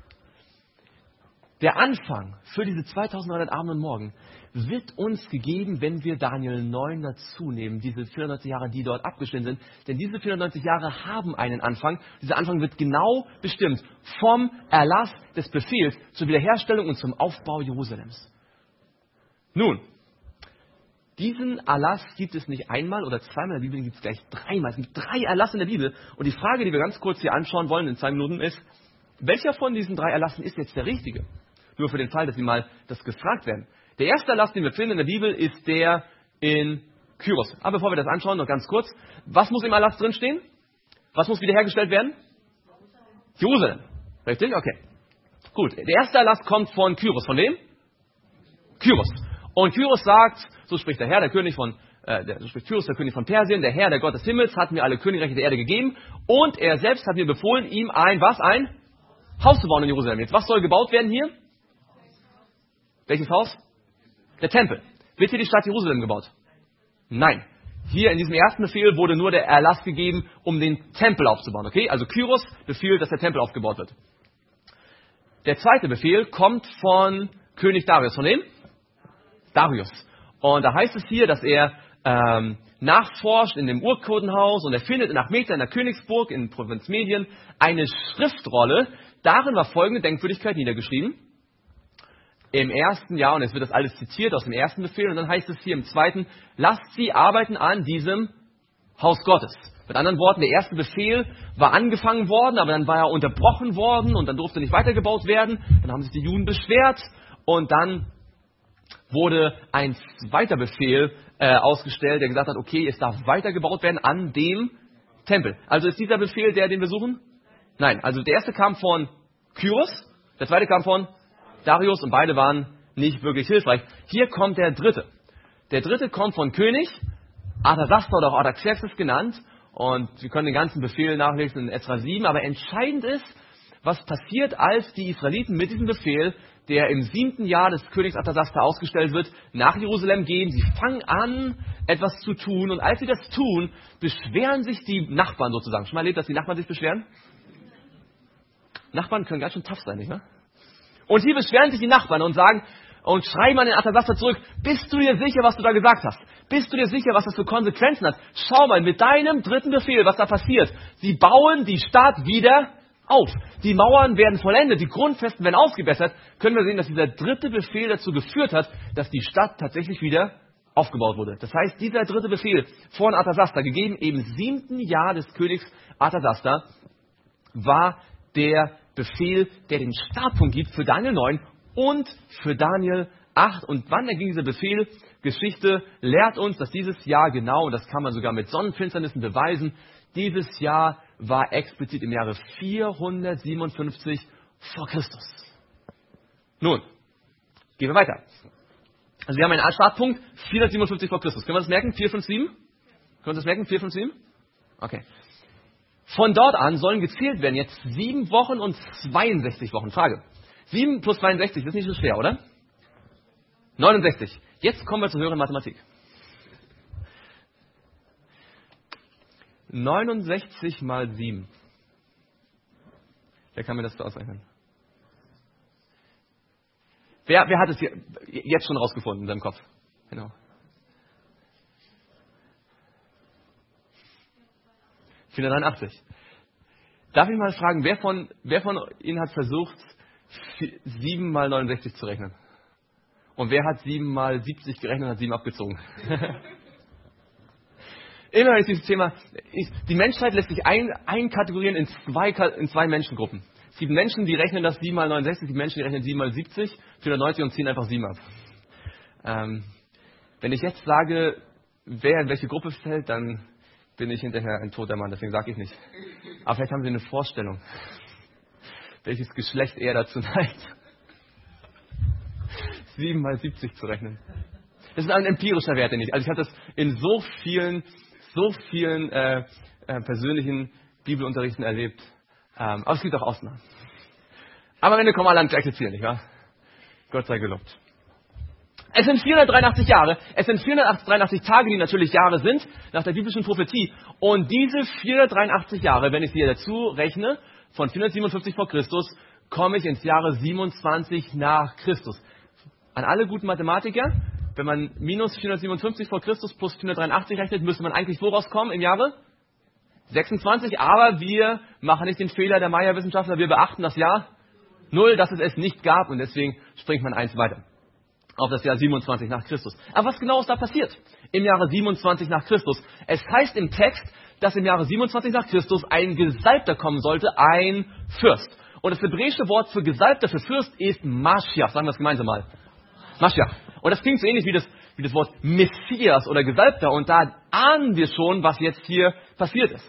der Anfang für diese zweitausendneunhundert Abend und Morgen wird uns gegeben, wenn wir Daniel neun dazu nehmen, diese vierhundertneunzig Jahre, die dort abgeschnitten sind. Denn diese vierhundertneunzig Jahre haben einen Anfang. Dieser Anfang wird genau bestimmt vom Erlass des Befehls zur Wiederherstellung und zum Aufbau Jerusalems. Nun, diesen Erlass gibt es nicht einmal oder zweimal in der Bibel, gibt es gleich dreimal. Es gibt drei Erlasse in der Bibel. Und die Frage, die wir ganz kurz hier anschauen wollen in zwei Minuten ist, welcher von diesen drei Erlassen ist jetzt der richtige? Nur für den Fall, dass Sie mal das gefragt werden. Der erste Erlass, den wir finden in der Bibel, ist der in Kyros. Aber bevor wir das anschauen, noch ganz kurz. Was muss im Erlass drinstehen? Was muss wiederhergestellt werden? Jerusalem. Richtig? Okay. Gut. Der erste Erlass kommt von Kyros. Von wem? Kyros. Und Kyros sagt, so spricht der Herr, der König von, äh, der, so spricht Kyros, der König von Persien, der Herr, der Gott des Himmels, hat mir alle Königreiche der Erde gegeben. Und er selbst hat mir befohlen, ihm ein, was? Ein Haus zu bauen in Jerusalem. Jetzt, was soll gebaut werden hier? Welches Haus? Der Tempel. Wird hier die Stadt Jerusalem gebaut? Nein. Hier in diesem ersten Befehl wurde nur der Erlass gegeben, um den Tempel aufzubauen. Okay? Also Kyros befiehlt, dass der Tempel aufgebaut wird. Der zweite Befehl kommt von König Darius. Von wem? Darius. Und da heißt es hier, dass er ähm, nachforscht in dem Urkundenhaus und er findet nach Meter in der Königsburg in Provinz Medien eine Schriftrolle. Darin war folgende Denkwürdigkeit niedergeschrieben. Im ersten Jahr, und jetzt wird das alles zitiert aus dem ersten Befehl, und dann heißt es hier im zweiten, lasst sie arbeiten an diesem Haus Gottes. Mit anderen Worten, der erste Befehl war angefangen worden, aber dann war er unterbrochen worden und dann durfte nicht weitergebaut werden. Dann haben sich die Juden beschwert und dann wurde ein zweiter Befehl äh, ausgestellt, der gesagt hat, okay, es darf weitergebaut werden an dem Tempel. Also ist dieser Befehl der, den wir suchen? Nein, also der erste kam von Kyros, der zweite kam von Darius und beide waren nicht wirklich hilfreich. Hier kommt der dritte. Der dritte kommt von König Artasasta oder auch Artaxerxes genannt Und wir können den ganzen Befehl nachlesen in Esra sieben. Aber entscheidend ist, was passiert, als die Israeliten mit diesem Befehl, der im siebten Jahr des Königs Artasasta ausgestellt wird, nach Jerusalem gehen. Sie fangen an, etwas zu tun. Und als sie das tun, beschweren sich die Nachbarn sozusagen. Schon mal erlebt, dass die Nachbarn sich beschweren? Nachbarn können ganz schön tough sein, nicht wahr? Und hier beschweren sich die Nachbarn und sagen und schreiben an den Artasasta zurück: Bist du dir sicher, was du da gesagt hast? Bist du dir sicher, was das für Konsequenzen hat? Schau mal, mit deinem dritten Befehl, was da passiert. Sie bauen die Stadt wieder auf. Die Mauern werden vollendet, die Grundfesten werden ausgebessert. Können wir sehen, dass dieser dritte Befehl dazu geführt hat, dass die Stadt tatsächlich wieder aufgebaut wurde. Das heißt, dieser dritte Befehl von Artasasta, gegeben im siebten Jahr des Königs Artasasta, war der Befehl, der den Startpunkt gibt für Daniel neun und für Daniel acht. Und wann erging dieser Befehl? Geschichte lehrt uns, dass dieses Jahr genau, und das kann man sogar mit Sonnenfinsternissen beweisen, dieses Jahr war explizit im Jahre vierhundertsiebenundfünfzig vor Christus. Nun, gehen wir weiter. Also wir haben einen Startpunkt, vierhundertsiebenundfünfzig vor Christus. Können wir das merken? vier fünf sieben? Können wir das merken? vier fünf sieben? Okay. Von dort an sollen gezählt werden jetzt sieben Wochen und zweiundsechzig Wochen. Frage. sieben plus zweiundsechzig, das ist nicht so schwer, oder? neunundsechzig. Jetzt kommen wir zur höheren Mathematik. neunundsechzig mal sieben. Wer kann mir das so ausrechnen? Wer, wer hat es jetzt schon rausgefunden in seinem Kopf? Genau. vierhundertdreiundachtzig. Darf ich mal fragen, wer von, wer von Ihnen hat versucht, sieben mal neunundsechzig zu rechnen? Und wer hat sieben mal siebzig gerechnet und hat sieben abgezogen? Immer ist dieses Thema, die Menschheit lässt sich ein, einkategorieren in zwei, in zwei Menschengruppen. Es gibt Menschen, die rechnen das sieben mal neunundsechzig, die Menschen, die rechnen sieben mal siebzig, vierhundertneunzig und ziehen einfach sieben ab. Ähm, wenn ich jetzt sage, wer in welche Gruppe fällt, dann bin ich hinterher ein toter Mann, deswegen sage ich nicht. Aber vielleicht haben Sie eine Vorstellung, welches Geschlecht eher dazu neigt, sieben mal siebzig zu rechnen. Das ist ein empirischer Wert, den ich. Also ich habe das in so vielen, so vielen äh, äh, persönlichen Bibelunterrichten erlebt. Ähm, aber es gibt auch Ausnahmen. Aber am Ende kommen alle ans gleiche Ziel, nicht wahr? Gott sei gelobt. Es sind vierhundertdreiundachtzig Jahre, es sind vierhundertdreiundachtzig Tage, die natürlich Jahre sind, nach der biblischen Prophetie. Und diese vierhundertdreiundachtzig Jahre, wenn ich sie dazu rechne, von vierhundertsiebenundfünfzig vor Christus, komme ich ins Jahre siebenundzwanzig nach Christus. An alle guten Mathematiker, wenn man minus vierhundertsiebenundfünfzig vor Christus plus vierhundertdreiundachtzig rechnet, müsste man eigentlich wo rauskommen im Jahre? sechsundzwanzig, aber wir machen nicht den Fehler der Maya-Wissenschaftler, wir beachten das Jahr null, dass es es nicht gab und deswegen springt man eins weiter auf das Jahr siebenundzwanzig nach Christus. Aber was genau ist da passiert im Jahre siebenundzwanzig nach Christus? Es heißt im Text, dass im Jahre siebenundzwanzig nach Christus ein Gesalbter kommen sollte, ein Fürst. Und das hebräische Wort für Gesalbter, für Fürst ist Maschiach. Sagen wir es gemeinsam mal. Maschiach. Und das klingt so ähnlich wie das, wie das Wort Messias oder Gesalbter. Und da ahnen wir schon, was jetzt hier passiert ist.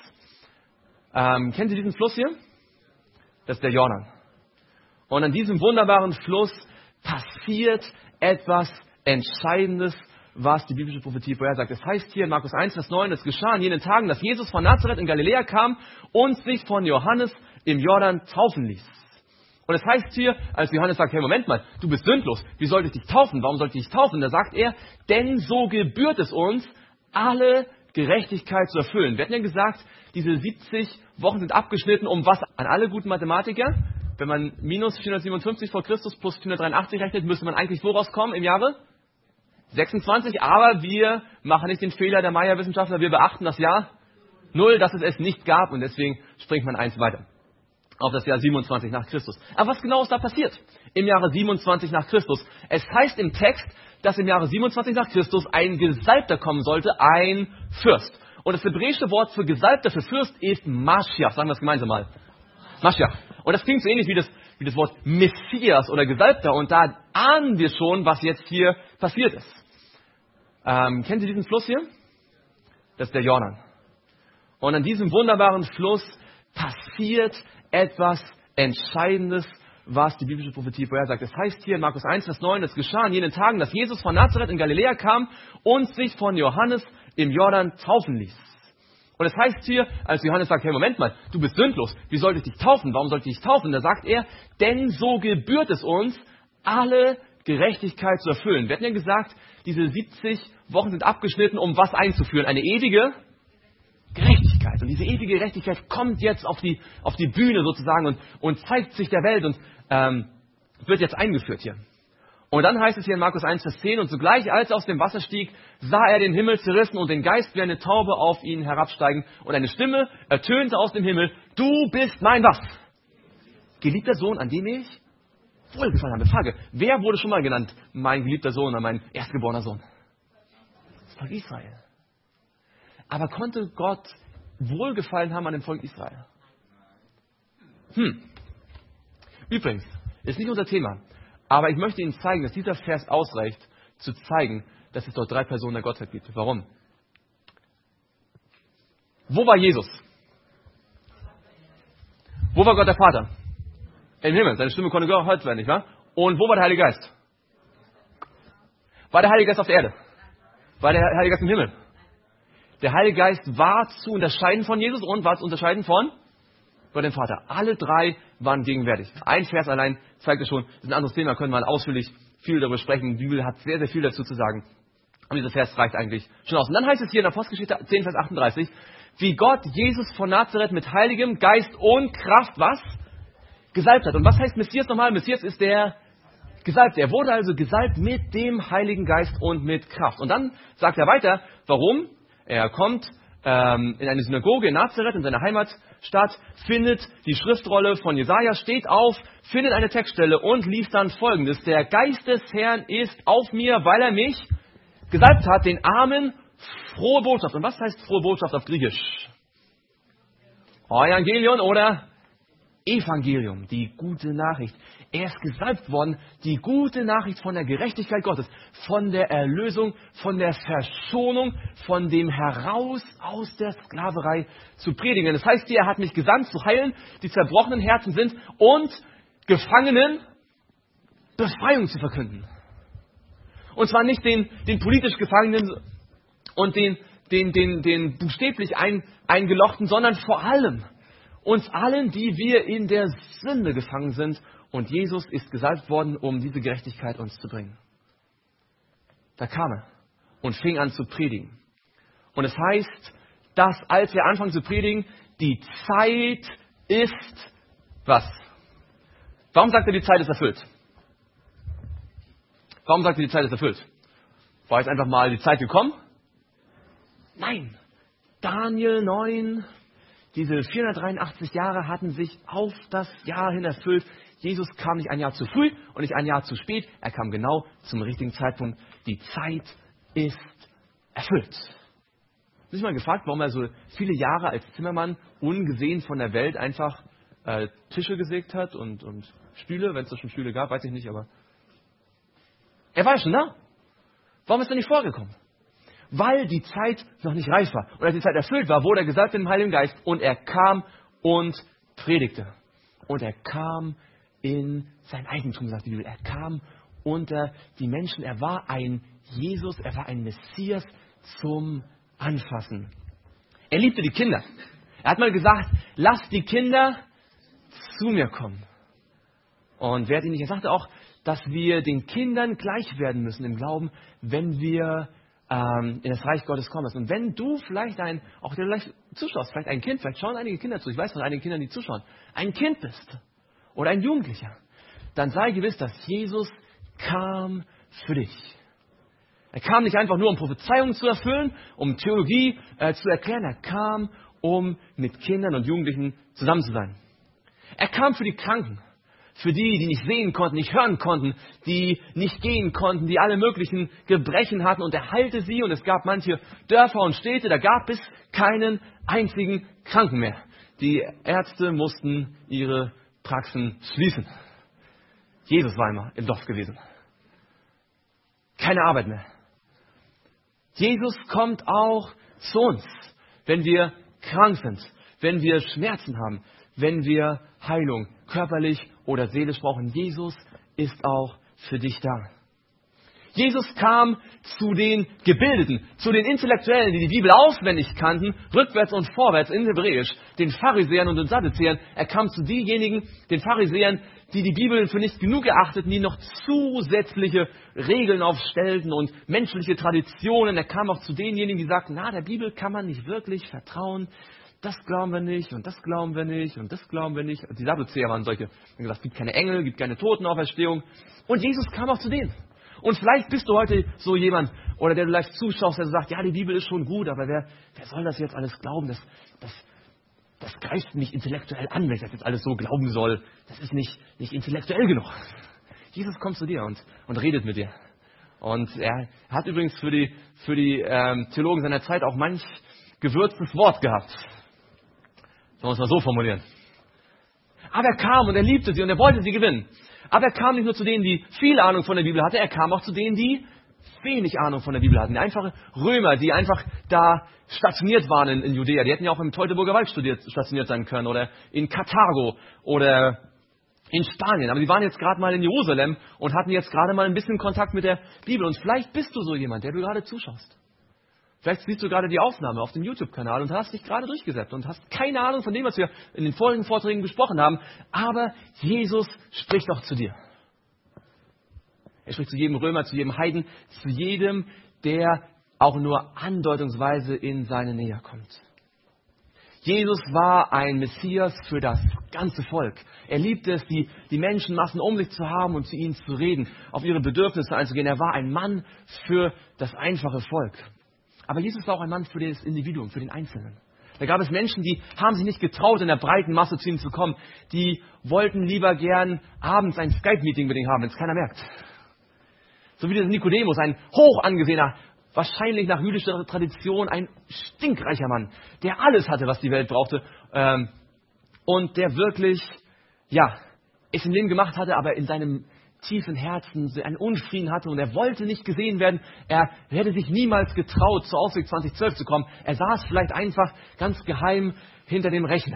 Ähm, kennen Sie diesen Fluss hier? Das ist der Jordan. Und an diesem wunderbaren Fluss passiert etwas Entscheidendes, was die biblische Prophetie vorhersagt. Es heißt hier in Markus eins, Vers neun, es geschah an jenen Tagen, dass Jesus von Nazareth in Galiläa kam und sich von Johannes im Jordan taufen ließ. Und es heißt hier, als Johannes sagt, hey, Moment mal, du bist sündlos, wie sollte ich dich taufen? Warum sollte ich dich taufen? Da sagt er, denn so gebührt es uns, alle Gerechtigkeit zu erfüllen. Wir hatten ja gesagt, diese siebzig Wochen sind abgeschnitten, um was? An alle guten Mathematiker, wenn man minus vierhundertsiebenundfünfzig vor Christus plus vierhundertdreiundachtzig rechnet, müsste man eigentlich wo rauskommen im Jahre? sechsundzwanzig, aber wir machen nicht den Fehler der Maya-Wissenschaftler, wir beachten das Jahr null, dass es es nicht gab und deswegen springt man eins weiter auf das Jahr siebenundzwanzig nach Christus. Aber was genau ist da passiert im Jahre siebenundzwanzig nach Christus? Es heißt im Text, dass im Jahre siebenundzwanzig nach Christus ein Gesalbter kommen sollte, ein Fürst. Und das hebräische Wort für Gesalbter, für Fürst ist Maschiach. Sagen wir es gemeinsam mal. Maschiach. Und das klingt so ähnlich wie das, wie das Wort Messias oder Gesalbter. Und da ahnen wir schon, was jetzt hier passiert ist. Ähm, kennen Sie diesen Fluss hier? Das ist der Jordan. Und an diesem wunderbaren Fluss passiert etwas Entscheidendes, was die biblische Prophetie vorhersagt. Es heißt hier in Markus eins, Vers neun, es geschah in jenen Tagen, dass Jesus von Nazareth in Galiläa kam und sich von Johannes im Jordan taufen ließ. Und es heißt hier, als Johannes sagt, hey, Moment mal, du bist sündlos, wie sollte ich dich taufen? Warum sollte ich dich taufen? Da sagt er, denn so gebührt es uns, alle Gerechtigkeit zu erfüllen. Wir hatten ja gesagt, diese siebzig Wochen sind abgeschnitten, um was einzuführen? Eine ewige Gerechtigkeit. Und diese ewige Gerechtigkeit kommt jetzt auf die, auf die Bühne sozusagen und, und zeigt sich der Welt und ähm, wird jetzt eingeführt hier. Und dann heißt es hier in Markus eins, Vers zehn, und sogleich, als er aus dem Wasser stieg, sah er den Himmel zerrissen und den Geist wie eine Taube auf ihn herabsteigen. Und eine Stimme ertönte aus dem Himmel, du bist mein was? Geliebter Sohn, an dem ich wohlgefallen habe. Frage, wer wurde schon mal genannt, mein geliebter Sohn oder mein erstgeborener Sohn? Das Volk Israel. Aber konnte Gott Wohlgefallen haben an dem Volk Israel? Hm. Übrigens, ist nicht unser Thema. Aber ich möchte Ihnen zeigen, dass dieser Vers ausreicht, zu zeigen, dass es dort drei Personen der Gottheit gibt. Warum? Wo war Jesus? Wo war Gott der Vater? Im Himmel. Seine Stimme konnte gehört werden, nicht wahr? Und wo war der Heilige Geist? War der Heilige Geist auf der Erde? War der Heilige Geist im Himmel? Der Heilige Geist war zu unterscheiden von Jesus und war zu unterscheiden von Gott dem Vater. Alle drei waren gegenwärtig. Ein Vers allein zeigt es schon. Das ist ein anderes Thema, können wir mal ausführlich viel darüber sprechen. Die Bibel hat sehr, sehr viel dazu zu sagen. Und dieser Vers reicht eigentlich schon aus. Und dann heißt es hier in Apostelgeschichte zehn, Vers achtunddreißig, wie Gott Jesus von Nazareth mit heiligem Geist und Kraft, was? Gesalbt hat. Und was heißt Messias nochmal? Messias ist der Gesalbte. Er wurde also gesalbt mit dem Heiligen Geist und mit Kraft. Und dann sagt er weiter, warum? Er kommt ähm, in eine Synagoge in Nazareth, in seiner Heimatstadt, findet die Schriftrolle von Jesaja, steht auf, findet eine Textstelle und liest dann Folgendes. Der Geist des Herrn ist auf mir, weil er mich gesalbt hat, den Armen frohe Botschaft. Und was heißt frohe Botschaft auf Griechisch? Evangelion oder Evangelium, die gute Nachricht. Er ist gesalbt worden, die gute Nachricht von der Gerechtigkeit Gottes, von der Erlösung, von der Verschonung, von dem Heraus aus der Sklaverei zu predigen. Das heißt hier, er hat mich gesandt, zu heilen, die zerbrochenen Herzen sind und Gefangenen Befreiung zu verkünden. Und zwar nicht den, den politisch Gefangenen und den, den, den, den buchstäblich ein, eingelochten, sondern vor allem uns allen, die wir in der Sünde gefangen sind. Und Jesus ist gesalbt worden, um diese Gerechtigkeit uns zu bringen. Da kam er und fing an zu predigen. Und es heißt, dass als wir anfangen zu predigen, die Zeit ist was? Warum sagt er, die Zeit ist erfüllt? Warum sagt er, die Zeit ist erfüllt? War jetzt einfach mal die Zeit gekommen? Nein. Daniel neun, diese vierhundertdreiundachtzig Jahre hatten sich auf das Jahr hin erfüllt. Jesus kam nicht ein Jahr zu früh und nicht ein Jahr zu spät. Er kam genau zum richtigen Zeitpunkt. Die Zeit ist erfüllt. Hast du dich mal gefragt, warum er so viele Jahre als Zimmermann ungesehen von der Welt einfach äh, Tische gesägt hat und, und Stühle, wenn es da schon Stühle gab, weiß ich nicht, aber er war ja schon da. Warum ist er nicht vorgekommen? Weil die Zeit noch nicht reif war. Und als die Zeit erfüllt war, wurde er gesalbt mit dem Heiligen Geist und er kam und predigte. Und er kam in sein Eigentum, sagt die Bibel. Er kam unter die Menschen. Er war ein Jesus, er war ein Messias zum Anfassen. Er liebte die Kinder. Er hat mal gesagt, lasst die Kinder zu mir kommen. Und wer hat ihn nicht? Er sagte auch, dass wir den Kindern gleich werden müssen im Glauben, wenn wir ähm, in das Reich Gottes kommen. Und wenn du vielleicht ein, auch der vielleicht zuschaust, vielleicht ein Kind, vielleicht schauen einige Kinder zu, ich weiß von einigen Kindern, die zuschauen, ein Kind bist oder ein Jugendlicher, dann sei gewiss, dass Jesus kam für dich. Er kam nicht einfach nur, um Prophezeiungen zu erfüllen, um Theologie äh, zu erklären. Er kam, um mit Kindern und Jugendlichen zusammen zu sein. Er kam für die Kranken. Für die, die nicht sehen konnten, nicht hören konnten, die nicht gehen konnten, die alle möglichen Gebrechen hatten. Und er heilte sie. Und es gab manche Dörfer und Städte, da gab es keinen einzigen Kranken mehr. Die Ärzte mussten ihre Praxen schließen. Jesus war immer im Dorf gewesen. Keine Arbeit mehr. Jesus kommt auch zu uns, wenn wir krank sind, wenn wir Schmerzen haben, wenn wir Heilung körperlich oder seelisch brauchen. Jesus ist auch für dich da. Jesus kam zu den Gebildeten, zu den Intellektuellen, die die Bibel auswendig kannten, rückwärts und vorwärts in Hebräisch, den Pharisäern und den Sadduzäern. Er kam zu denjenigen, den Pharisäern, die die Bibel für nicht genug erachteten, die noch zusätzliche Regeln aufstellten und menschliche Traditionen. Er kam auch zu denjenigen, die sagten, na, der Bibel kann man nicht wirklich vertrauen. Das glauben wir nicht und das glauben wir nicht und das glauben wir nicht. Die Sadduzäer waren solche, die haben gesagt, es gibt keine Engel, es gibt keine Totenauferstehung. Und Jesus kam auch zu denen. Und vielleicht bist du heute so jemand, oder der du live zuschaust, der sagt, ja, die Bibel ist schon gut, aber wer, wer soll das jetzt alles glauben? Das, das, das greift mich intellektuell an, wenn ich das jetzt alles so glauben soll. Das ist nicht, nicht intellektuell genug. Jesus kommt zu dir und, und redet mit dir. Und er hat übrigens für die, für die ähm, Theologen seiner Zeit auch manch gewürztes Wort gehabt. Sollen wir es mal so formulieren. Aber er kam und er liebte sie und er wollte sie gewinnen. Aber er kam nicht nur zu denen, die viel Ahnung von der Bibel hatten, er kam auch zu denen, die wenig Ahnung von der Bibel hatten. Die einfache Römer, die einfach da stationiert waren in, in Judäa. Die hätten ja auch im Teutoburger Wald studiert, stationiert sein können oder in Karthago oder in Spanien. Aber die waren jetzt gerade mal in Jerusalem und hatten jetzt gerade mal ein bisschen Kontakt mit der Bibel. Und vielleicht bist du so jemand, der du gerade zuschaust. Vielleicht siehst du gerade die Aufnahme auf dem YouTube-Kanal und hast dich gerade durchgesetzt und hast keine Ahnung von dem, was wir in den vorigen Vorträgen besprochen haben. Aber Jesus spricht auch zu dir. Er spricht zu jedem Römer, zu jedem Heiden, zu jedem, der auch nur andeutungsweise in seine Nähe kommt. Jesus war ein Messias für das ganze Volk. Er liebte es, die, die Menschenmassen um sich zu haben und zu ihnen zu reden, auf ihre Bedürfnisse einzugehen. Er war ein Mann für das einfache Volk. Aber Jesus war auch ein Mann für das Individuum, für den Einzelnen. Da gab es Menschen, die haben sich nicht getraut, in der breiten Masse zu ihm zu kommen. Die wollten lieber gern abends ein Skype-Meeting mit ihm haben, wenn es keiner merkt. So wie dieser Nikodemus, ein hoch angesehener, wahrscheinlich nach jüdischer Tradition ein stinkreicher Mann, der alles hatte, was die Welt brauchte. Ähm, und der wirklich, ja, es im Leben gemacht hatte, aber in seinem tiefen Herzen einen Unfrieden hatte und er wollte nicht gesehen werden. Er hätte sich niemals getraut, zur Ausweg zwanzig zwölf zu kommen. Er saß vielleicht einfach ganz geheim hinter dem Rechner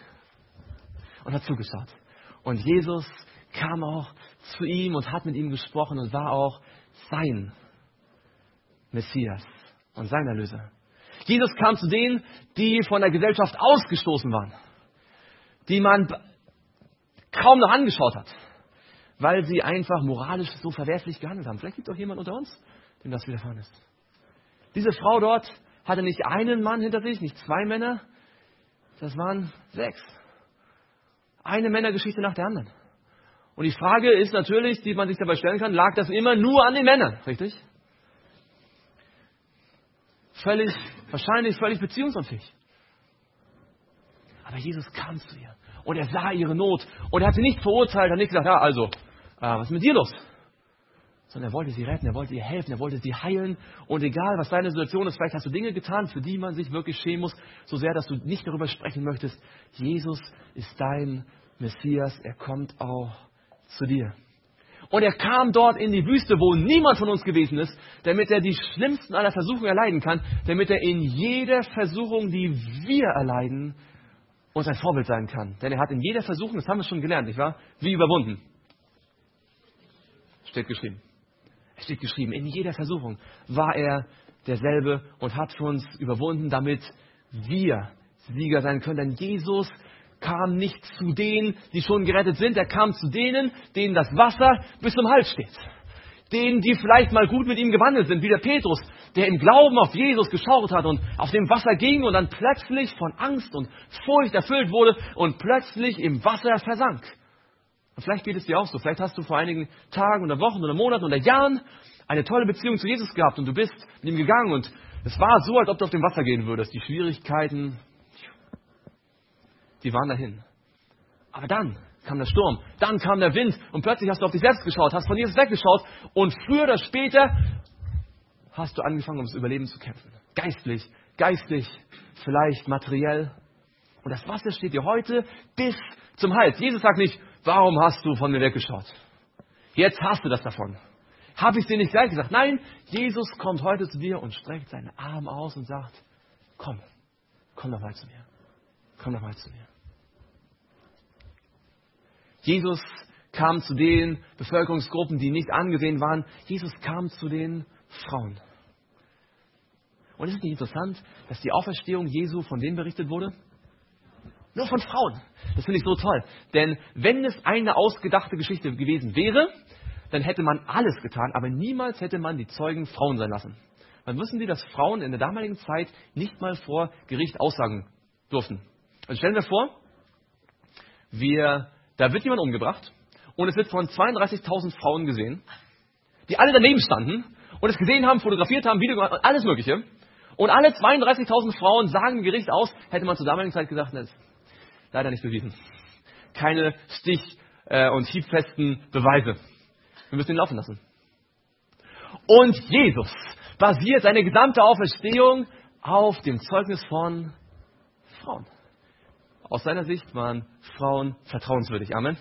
und hat zugeschaut. Und Jesus kam auch zu ihm und hat mit ihm gesprochen und war auch sein Messias und sein Erlöser. Jesus kam zu denen, die von der Gesellschaft ausgestoßen waren, die man kaum noch angeschaut hat, weil sie einfach moralisch so verwerflich gehandelt haben. Vielleicht gibt es auch jemand unter uns, dem das widerfahren ist. Diese Frau dort hatte nicht einen Mann hinter sich, nicht zwei Männer, das waren sechs. Eine Männergeschichte nach der anderen. Und die Frage ist natürlich, die man sich dabei stellen kann, lag das immer nur an den Männern, richtig? Völlig, wahrscheinlich völlig beziehungsunfähig. Aber Jesus kam zu ihr und er sah ihre Not und er hat sie nicht verurteilt, hat nicht gesagt, ja, also, äh, was ist mit dir los? Sondern er wollte sie retten, er wollte ihr helfen, er wollte sie heilen. Und egal, was deine Situation ist, vielleicht hast du Dinge getan, für die man sich wirklich schämen muss, so sehr, dass du nicht darüber sprechen möchtest. Jesus ist dein Messias, er kommt auch zu dir. Und er kam dort in die Wüste, wo niemand von uns gewesen ist, damit er die schlimmsten aller Versuchungen erleiden kann, damit er in jeder Versuchung, die wir erleiden, uns ein Vorbild sein kann. Denn er hat in jeder Versuchung, das haben wir schon gelernt, nicht wahr? Wie überwunden. Steht geschrieben. Es steht geschrieben, in jeder Versuchung war er derselbe und hat für uns überwunden, damit wir Sieger sein können. Denn Jesus kam nicht zu denen, die schon gerettet sind. Er kam zu denen, denen das Wasser bis zum Hals steht. Denen, die vielleicht mal gut mit ihm gewandelt sind, wie der Petrus, der im Glauben auf Jesus geschaut hat und auf dem Wasser ging und dann plötzlich von Angst und Furcht erfüllt wurde und plötzlich im Wasser versank. Und vielleicht geht es dir auch so. Vielleicht hast du vor einigen Tagen oder Wochen oder Monaten oder Jahren eine tolle Beziehung zu Jesus gehabt und du bist mit ihm gegangen und es war so, als ob du auf dem Wasser gehen würdest. Die Schwierigkeiten, die waren dahin. Aber dann kam der Sturm, dann kam der Wind und plötzlich hast du auf dich selbst geschaut, hast von Jesus weggeschaut und früher oder später hast du angefangen, ums Überleben zu kämpfen. Geistlich, geistlich, vielleicht materiell. Und das Wasser steht dir heute bis zum Hals. Jesus sagt nicht, warum hast du von mir weggeschaut? Jetzt hast du das davon. Habe ich dir nicht gleich gesagt? Nein, Jesus kommt heute zu dir und streckt seinen Arm aus und sagt, komm, komm doch mal zu mir. Komm doch mal zu mir. Jesus kam zu den Bevölkerungsgruppen, die nicht angesehen waren. Jesus kam zu den Frauen. Und ist es nicht interessant, dass die Auferstehung Jesu von wem berichtet wurde? Nur von Frauen. Das finde ich so toll. Denn wenn es eine ausgedachte Geschichte gewesen wäre, dann hätte man alles getan, aber niemals hätte man die Zeugen Frauen sein lassen. Dann wissen Sie, dass Frauen in der damaligen Zeit nicht mal vor Gericht aussagen durften. Also stellen wir vor, wir, da wird jemand umgebracht und es wird von zweiunddreißigtausend Frauen gesehen, die alle daneben standen und es gesehen haben, fotografiert haben, Video gemacht, alles Mögliche. Und alle zweiunddreißigtausend Frauen sagen im Gericht aus, hätte man zur damaligen Zeit gesagt, das ist leider nicht bewiesen. Keine stich- äh, und hiebfesten Beweise. Wir müssen ihn laufen lassen. Und Jesus basiert seine gesamte Auferstehung auf dem Zeugnis von Frauen. Aus seiner Sicht waren Frauen vertrauenswürdig. Amen.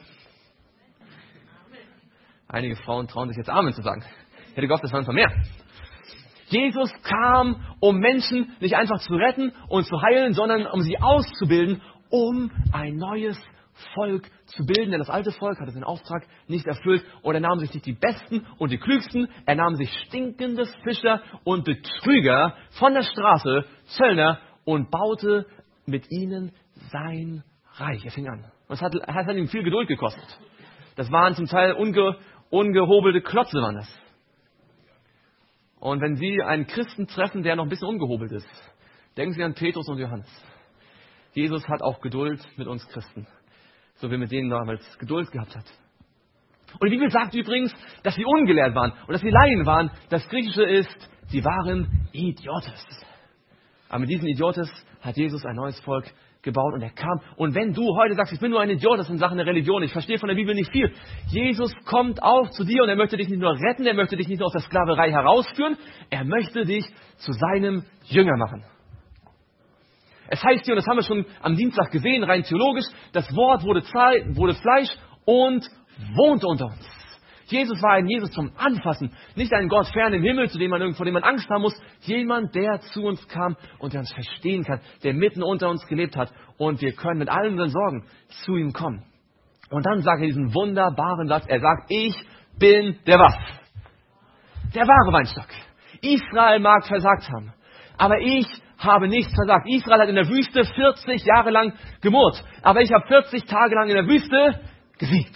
Einige Frauen trauen sich jetzt Amen zu sagen. Ich hätte gehofft, das waren ein paar mehr. Jesus kam, um Menschen nicht einfach zu retten und zu heilen, sondern um sie auszubilden, um ein neues Volk zu bilden. Denn das alte Volk hatte seinen Auftrag nicht erfüllt und er nahm sich nicht die Besten und die Klügsten, er nahm sich stinkende Fischer und Betrüger von der Straße, Zöllner, und baute mit ihnen sein Reich. Er fing an. Und es hat, hat ihm viel Geduld gekostet. Das waren zum Teil unge, ungehobelte Klotze, waren das. Und wenn Sie einen Christen treffen, der noch ein bisschen ungehobelt ist, denken Sie an Petrus und Johannes. Jesus hat auch Geduld mit uns Christen, so wie mit denen damals Geduld gehabt hat. Und die Bibel sagt übrigens, dass sie ungelehrt waren und dass sie Laien waren. Das Griechische ist, sie waren Idiotes. Aber mit diesen Idiotes hat Jesus ein neues Volk gebaut und er kam. Und wenn du heute sagst, ich bin nur ein Idiot, das ist in Sachen der Religion, ich verstehe von der Bibel nicht viel. Jesus kommt auch zu dir und er möchte dich nicht nur retten, er möchte dich nicht nur aus der Sklaverei herausführen, er möchte dich zu seinem Jünger machen. Es heißt hier, und das haben wir schon am Dienstag gesehen, rein theologisch, das Wort wurde, Zeit, wurde Fleisch und wohnte unter uns. Jesus war ein Jesus zum Anfassen, nicht ein Gott fern im Himmel, zu dem man, vor dem man Angst haben muss. Jemand, der zu uns kam und der uns verstehen kann, der mitten unter uns gelebt hat. Und wir können mit allen unseren Sorgen zu ihm kommen. Und dann sagt er diesen wunderbaren Satz, er sagt, ich bin der was? Der wahre Weinstock. Israel mag versagt haben, aber ich habe nicht versagt. Israel hat in der Wüste vierzig Jahre lang gemurrt, aber ich habe vierzig Tage lang in der Wüste gesiegt.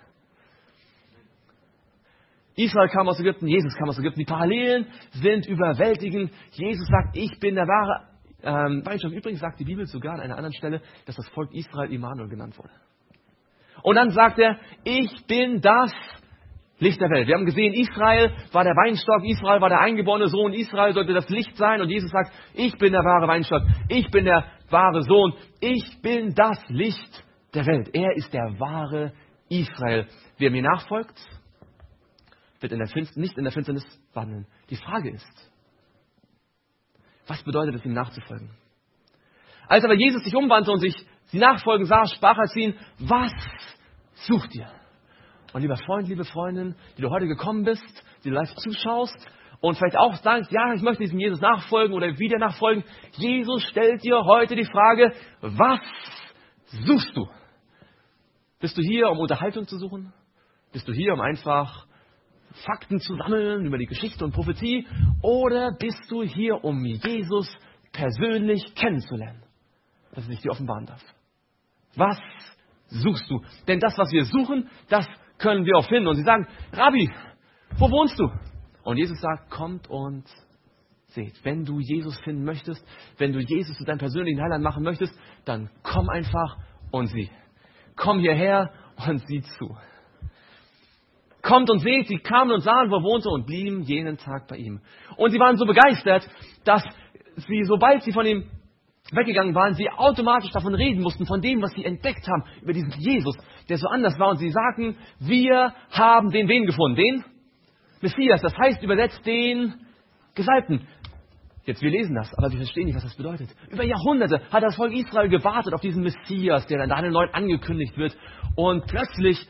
Israel kam aus Ägypten, Jesus kam aus Ägypten. Die Parallelen sind überwältigend. Jesus sagt, ich bin der wahre ähm, Weinstock. Übrigens sagt die Bibel sogar an einer anderen Stelle, dass das Volk Israel Immanuel genannt wurde. Und dann sagt er, ich bin das Licht der Welt. Wir haben gesehen, Israel war der Weinstock, Israel war der eingeborene Sohn, Israel sollte das Licht sein. Und Jesus sagt, ich bin der wahre Weinstock, ich bin der wahre Sohn, ich bin das Licht der Welt. Er ist der wahre Israel. Wer mir nachfolgt, wird in der Finster- nicht in der Finsternis wandeln. Die Frage ist, was bedeutet es, ihm nachzufolgen? Als aber Jesus sich umwandte und sich sie nachfolgen sah, sprach er zu ihnen, was sucht ihr? Und lieber Freund, liebe Freundin, die du heute gekommen bist, die du live zuschaust und vielleicht auch sagst, ja, ich möchte diesem Jesus nachfolgen oder wieder nachfolgen. Jesus stellt dir heute die Frage, was suchst du? Bist du hier, um Unterhaltung zu suchen? Bist du hier, um einfach Fakten zu sammeln über die Geschichte und Prophetie? Oder bist du hier, um Jesus persönlich kennenzulernen, dass er sich dir offenbaren darf? Was suchst du? Denn das, was wir suchen, das können wir auch finden. Und sie sagen, Rabbi, wo wohnst du? Und Jesus sagt, kommt und seht. Wenn du Jesus finden möchtest, wenn du Jesus zu deinem persönlichen Heiland machen möchtest, dann komm einfach und sieh. Komm hierher und sieh zu. Kommt und seht, sie kamen und sahen, wo er wohnte und blieben jenen Tag bei ihm. Und sie waren so begeistert, dass sie, sobald sie von ihm weggegangen waren, sie automatisch davon reden mussten, von dem, was sie entdeckt haben, über diesen Jesus, der so anders war. Und sie sagten, wir haben den wen gefunden? Den Messias, das heißt übersetzt den Gesalbten. Jetzt, wir lesen das, aber wir verstehen nicht, was das bedeutet. Über Jahrhunderte hat das Volk Israel gewartet auf diesen Messias, der dann Daniel neun angekündigt wird. Und plötzlich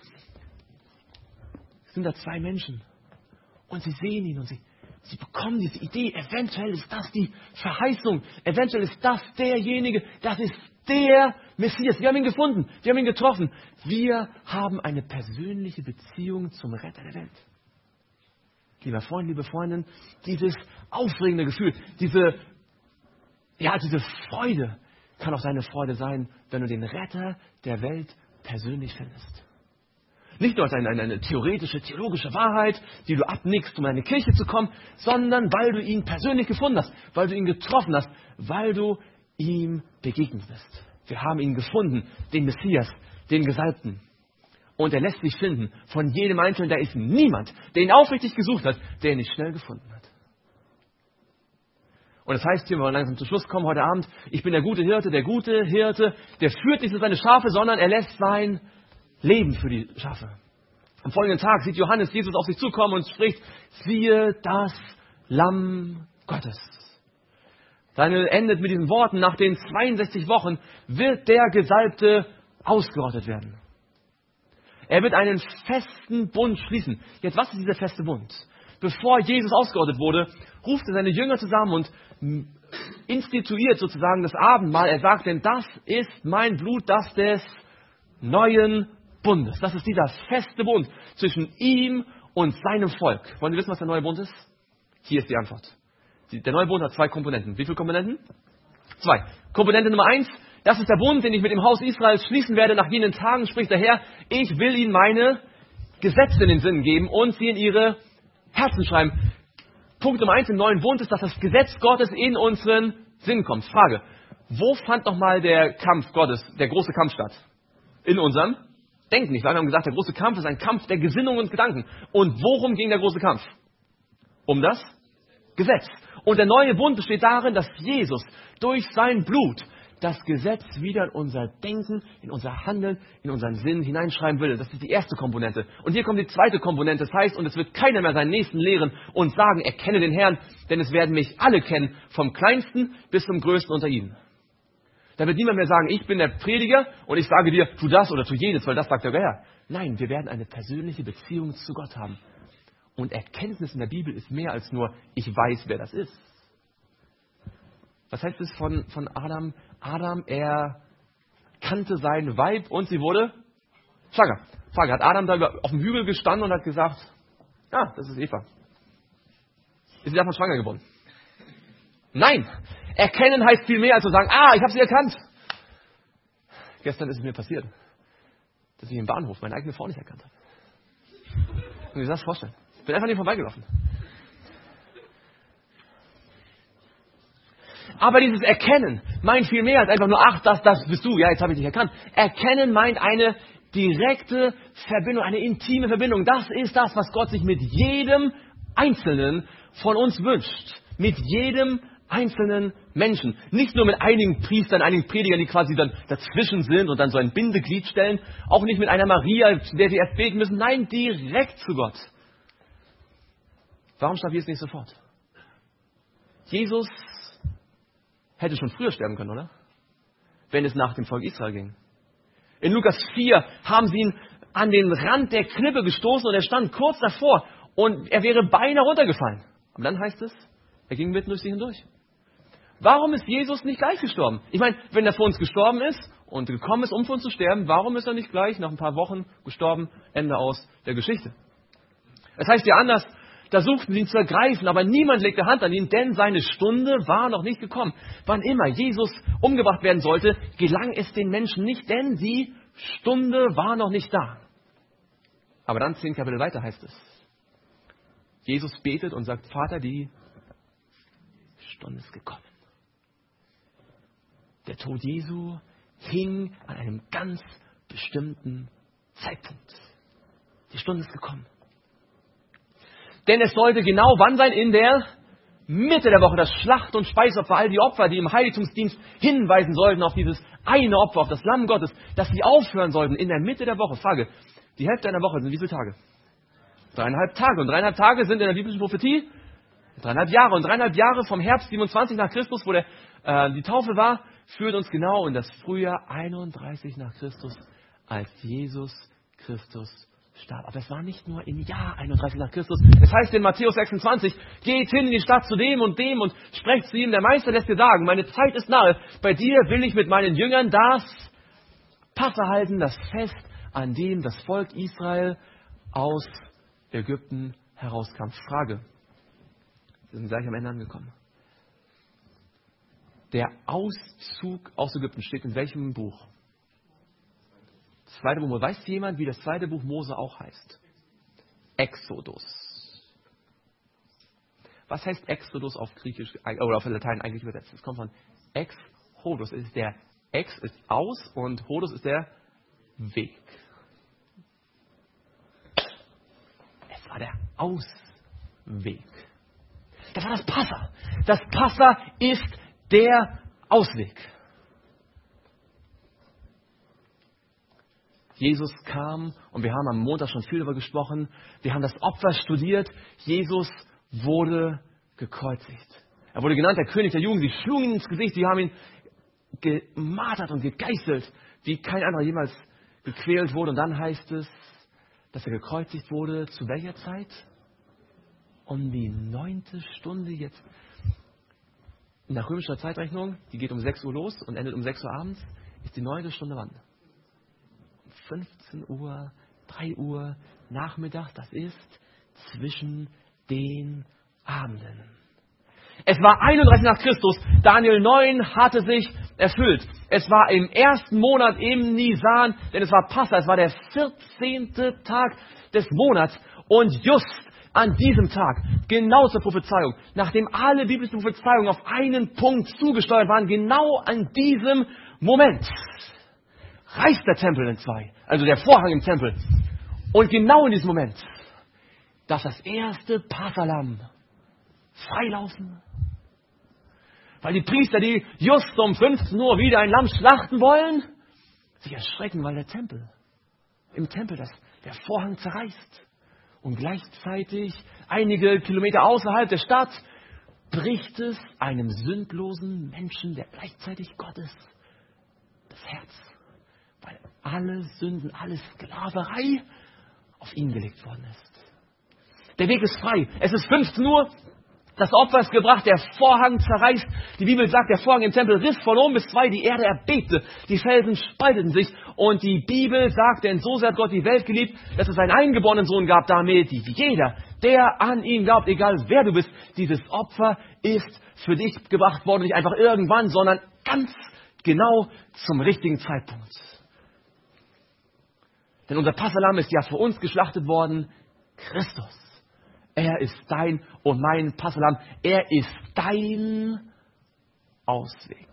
sind da zwei Menschen und sie sehen ihn und sie, sie bekommen diese Idee, eventuell ist das die Verheißung, eventuell ist das derjenige, das ist der Messias. Wir haben ihn gefunden. Wir haben ihn getroffen. Wir haben eine persönliche Beziehung zum Retter der Welt. Lieber Freund, liebe Freundin, dieses aufregende Gefühl, diese, ja, diese Freude kann auch deine Freude sein, wenn du den Retter der Welt persönlich findest. Nicht nur als eine, eine, eine theoretische, theologische Wahrheit, die du abnickst, um in eine Kirche zu kommen, sondern weil du ihn persönlich gefunden hast, weil du ihn getroffen hast, weil du ihm begegnet bist. Wir haben ihn gefunden, den Messias, den Gesalbten. Und er lässt sich finden von jedem Einzelnen. Da ist niemand, der ihn aufrichtig gesucht hat, der ihn nicht schnell gefunden hat. Und das heißt hier, wir wollen langsam zum Schluss kommen heute Abend, ich bin der gute Hirte, der gute Hirte, der führt nicht nur seine Schafe, sondern er lässt sein Leben für die Schafe. Am folgenden Tag sieht Johannes Jesus auf sich zukommen und spricht, siehe das Lamm Gottes. Dann endet mit diesen Worten, nach den zweiundsechzig Wochen wird der Gesalbte ausgerottet werden. Er wird einen festen Bund schließen. Jetzt, was ist dieser feste Bund? Bevor Jesus ausgerottet wurde, ruft er seine Jünger zusammen und instituiert sozusagen das Abendmahl. Er sagt, denn das ist mein Blut, das des neuen Bundes. Das ist dieser feste Bund zwischen ihm und seinem Volk. Wollen Sie wissen, was der neue Bund ist? Hier ist die Antwort. Der neue Bund hat zwei Komponenten. Wie viele Komponenten? Zwei. Komponente Nummer eins, das ist der Bund, den ich mit dem Haus Israels schließen werde. Nach jenen Tagen spricht der Herr, ich will ihnen meine Gesetze in den Sinn geben und sie in ihre Herzen schreiben. Punkt Nummer eins im neuen Bund ist, dass das Gesetz Gottes in unseren Sinn kommt. Frage, wo fand nochmal der Kampf Gottes, der große Kampf statt? In unserem Denken. Nicht? Wir haben gesagt, der große Kampf ist ein Kampf der Gesinnung und Gedanken. Und worum ging der große Kampf? Um das Gesetz. Und der neue Bund besteht darin, dass Jesus durch sein Blut das Gesetz wieder in unser Denken, in unser Handeln, in unseren Sinn hineinschreiben will. Das ist die erste Komponente. Und hier kommt die zweite Komponente. Das heißt, und es wird keiner mehr seinen Nächsten lehren und sagen, erkenne den Herrn, denn es werden mich alle kennen, vom Kleinsten bis zum Größten unter ihnen. Da wird niemand mehr sagen, ich bin der Prediger und ich sage dir, tu das oder tu jenes, weil das sagt der Herr. Nein, wir werden eine persönliche Beziehung zu Gott haben. Und Erkenntnis in der Bibel ist mehr als nur, ich weiß, wer das ist. Was heißt es von, von Adam? Adam, er kannte sein Weib und sie wurde schwanger. Frage, hat Adam da auf dem Hügel gestanden und hat gesagt, ah, das ist Eva. Ist sie davon schwanger geworden? Nein, erkennen heißt viel mehr als zu sagen, ah, ich habe sie erkannt. Gestern ist es mir passiert, dass ich im Bahnhof meine eigene Frau nicht erkannt habe. Und ich das vorstellen. Ich bin einfach nicht vorbeigelaufen. Aber dieses Erkennen meint viel mehr als einfach nur, ach, das, das bist du, ja, jetzt habe ich dich erkannt. Erkennen meint eine direkte Verbindung, eine intime Verbindung. Das ist das, was Gott sich mit jedem Einzelnen von uns wünscht. Mit jedem einzelnen Menschen. Nicht nur mit einigen Priestern, einigen Predigern, die quasi dann dazwischen sind und dann so ein Bindeglied stellen. Auch nicht mit einer Maria, der wir erst beten müssen. Nein, direkt zu Gott. Warum starb Jesus nicht sofort? Jesus hätte schon früher sterben können, oder? Wenn es nach dem Volk Israel ging. In Lukas vier haben sie ihn an den Rand der Klippe gestoßen und er stand kurz davor und er wäre beinahe runtergefallen. Und dann heißt es, er ging mitten durch sie hindurch. Warum ist Jesus nicht gleich gestorben? Ich meine, wenn er für uns gestorben ist und gekommen ist, um für uns zu sterben, warum ist er nicht gleich nach ein paar Wochen gestorben? Ende aus der Geschichte. Es heißt ja anders, da suchten sie ihn zu ergreifen, aber niemand legte Hand an ihn, denn seine Stunde war noch nicht gekommen. Wann immer Jesus umgebracht werden sollte, gelang es den Menschen nicht, denn die Stunde war noch nicht da. Aber dann zehn Kapitel weiter heißt es, Jesus betet und sagt, Vater, die Stunde ist gekommen. Der Tod Jesu hing an einem ganz bestimmten Zeitpunkt. Die Stunde ist gekommen. Denn es sollte genau wann sein? In der Mitte der Woche. Das Schlacht- und Speisopfer, all die Opfer, die im Heiligtumsdienst hinweisen sollten auf dieses eine Opfer, auf das Lamm Gottes, dass sie aufhören sollten in der Mitte der Woche. Frage, die Hälfte einer Woche sind wie viele Tage? Dreieinhalb Tage. Und dreieinhalb Tage sind in der biblischen Prophetie dreieinhalb Jahre. Und dreieinhalb Jahre vom Herbst siebenundzwanzig nach Christus, wo der, äh, die Taufe war, führt uns genau in das Frühjahr einunddreißig nach Christus, als Jesus Christus starb. Aber es war nicht nur im Jahr einunddreißig nach Christus. Es heißt in Matthäus sechsundzwanzig, geht hin in die Stadt zu dem und dem und sprecht zu ihm. Der Meister lässt dir sagen, meine Zeit ist nahe. Bei dir will ich mit meinen Jüngern das Passa halten, das Fest, an dem das Volk Israel aus Ägypten herauskam. Frage. Wir sind gleich am Ende angekommen. Der Auszug aus Ägypten steht in welchem Buch? Das zweite Buch. Weiß jemand, wie das zweite Buch Mose auch heißt? Exodus. Was heißt Exodus auf Griechisch oder auf Latein eigentlich übersetzt? Es kommt von Ex-Hodus. Es ist der Ex ist aus und Hodus ist der Weg. Es war der Ausweg. Das war das Passa. Das Passa ist der Ausweg. Jesus kam und wir haben am Montag schon viel darüber gesprochen. Wir haben das Opfer studiert. Jesus wurde gekreuzigt. Er wurde genannt der König der Jugend. Sie schlugen ihn ins Gesicht. Sie haben ihn gemartert und gegeißelt, wie kein anderer jemals gequält wurde. Und dann heißt es, dass er gekreuzigt wurde. Zu welcher Zeit? Um die neunte Stunde jetzt. Nach römischer Zeitrechnung, die geht um sechs Uhr los und endet um sechs Uhr abends, ist die neunte Stunde wann? Um fünfzehn Uhr, drei Uhr, Nachmittag, das ist zwischen den Abenden. Es war einunddreißig nach Christus, Daniel neun hatte sich erfüllt. Es war im ersten Monat im Nisan, denn es war Passa, es war der vierzehnte Tag des Monats und just an diesem Tag, genau zur Prophezeiung, nachdem alle biblischen Prophezeiungen auf einen Punkt zugesteuert waren, genau an diesem Moment reißt der Tempel in zwei, also der Vorhang im Tempel. Und genau in diesem Moment darf das erste Passahlamm freilaufen. Weil die Priester, die just um fünfzehn Uhr wieder ein Lamm schlachten wollen, sich erschrecken, weil der Tempel, im Tempel das, der Vorhang zerreißt. Und gleichzeitig, einige Kilometer außerhalb der Stadt, bricht es einem sündlosen Menschen, der gleichzeitig Gott ist, das Herz. Weil alle Sünden, alle Sklaverei auf ihn gelegt worden ist. Der Weg ist frei. Es ist fünfzehn Uhr. Das Opfer ist gebracht, der Vorhang zerreißt. Die Bibel sagt, der Vorhang im Tempel riss von oben bis zwei, die Erde erbebte, die Felsen spalteten sich. Und die Bibel sagt, denn so sehr hat Gott die Welt geliebt, dass es einen eingeborenen Sohn gab, damit jeder, der an ihn glaubt, egal wer du bist, dieses Opfer ist für dich gebracht worden, nicht einfach irgendwann, sondern ganz genau zum richtigen Zeitpunkt. Denn unser Passahlamm ist ja für uns geschlachtet worden, Christus. Er ist dein und mein Passahlamm. Er ist dein Ausweg.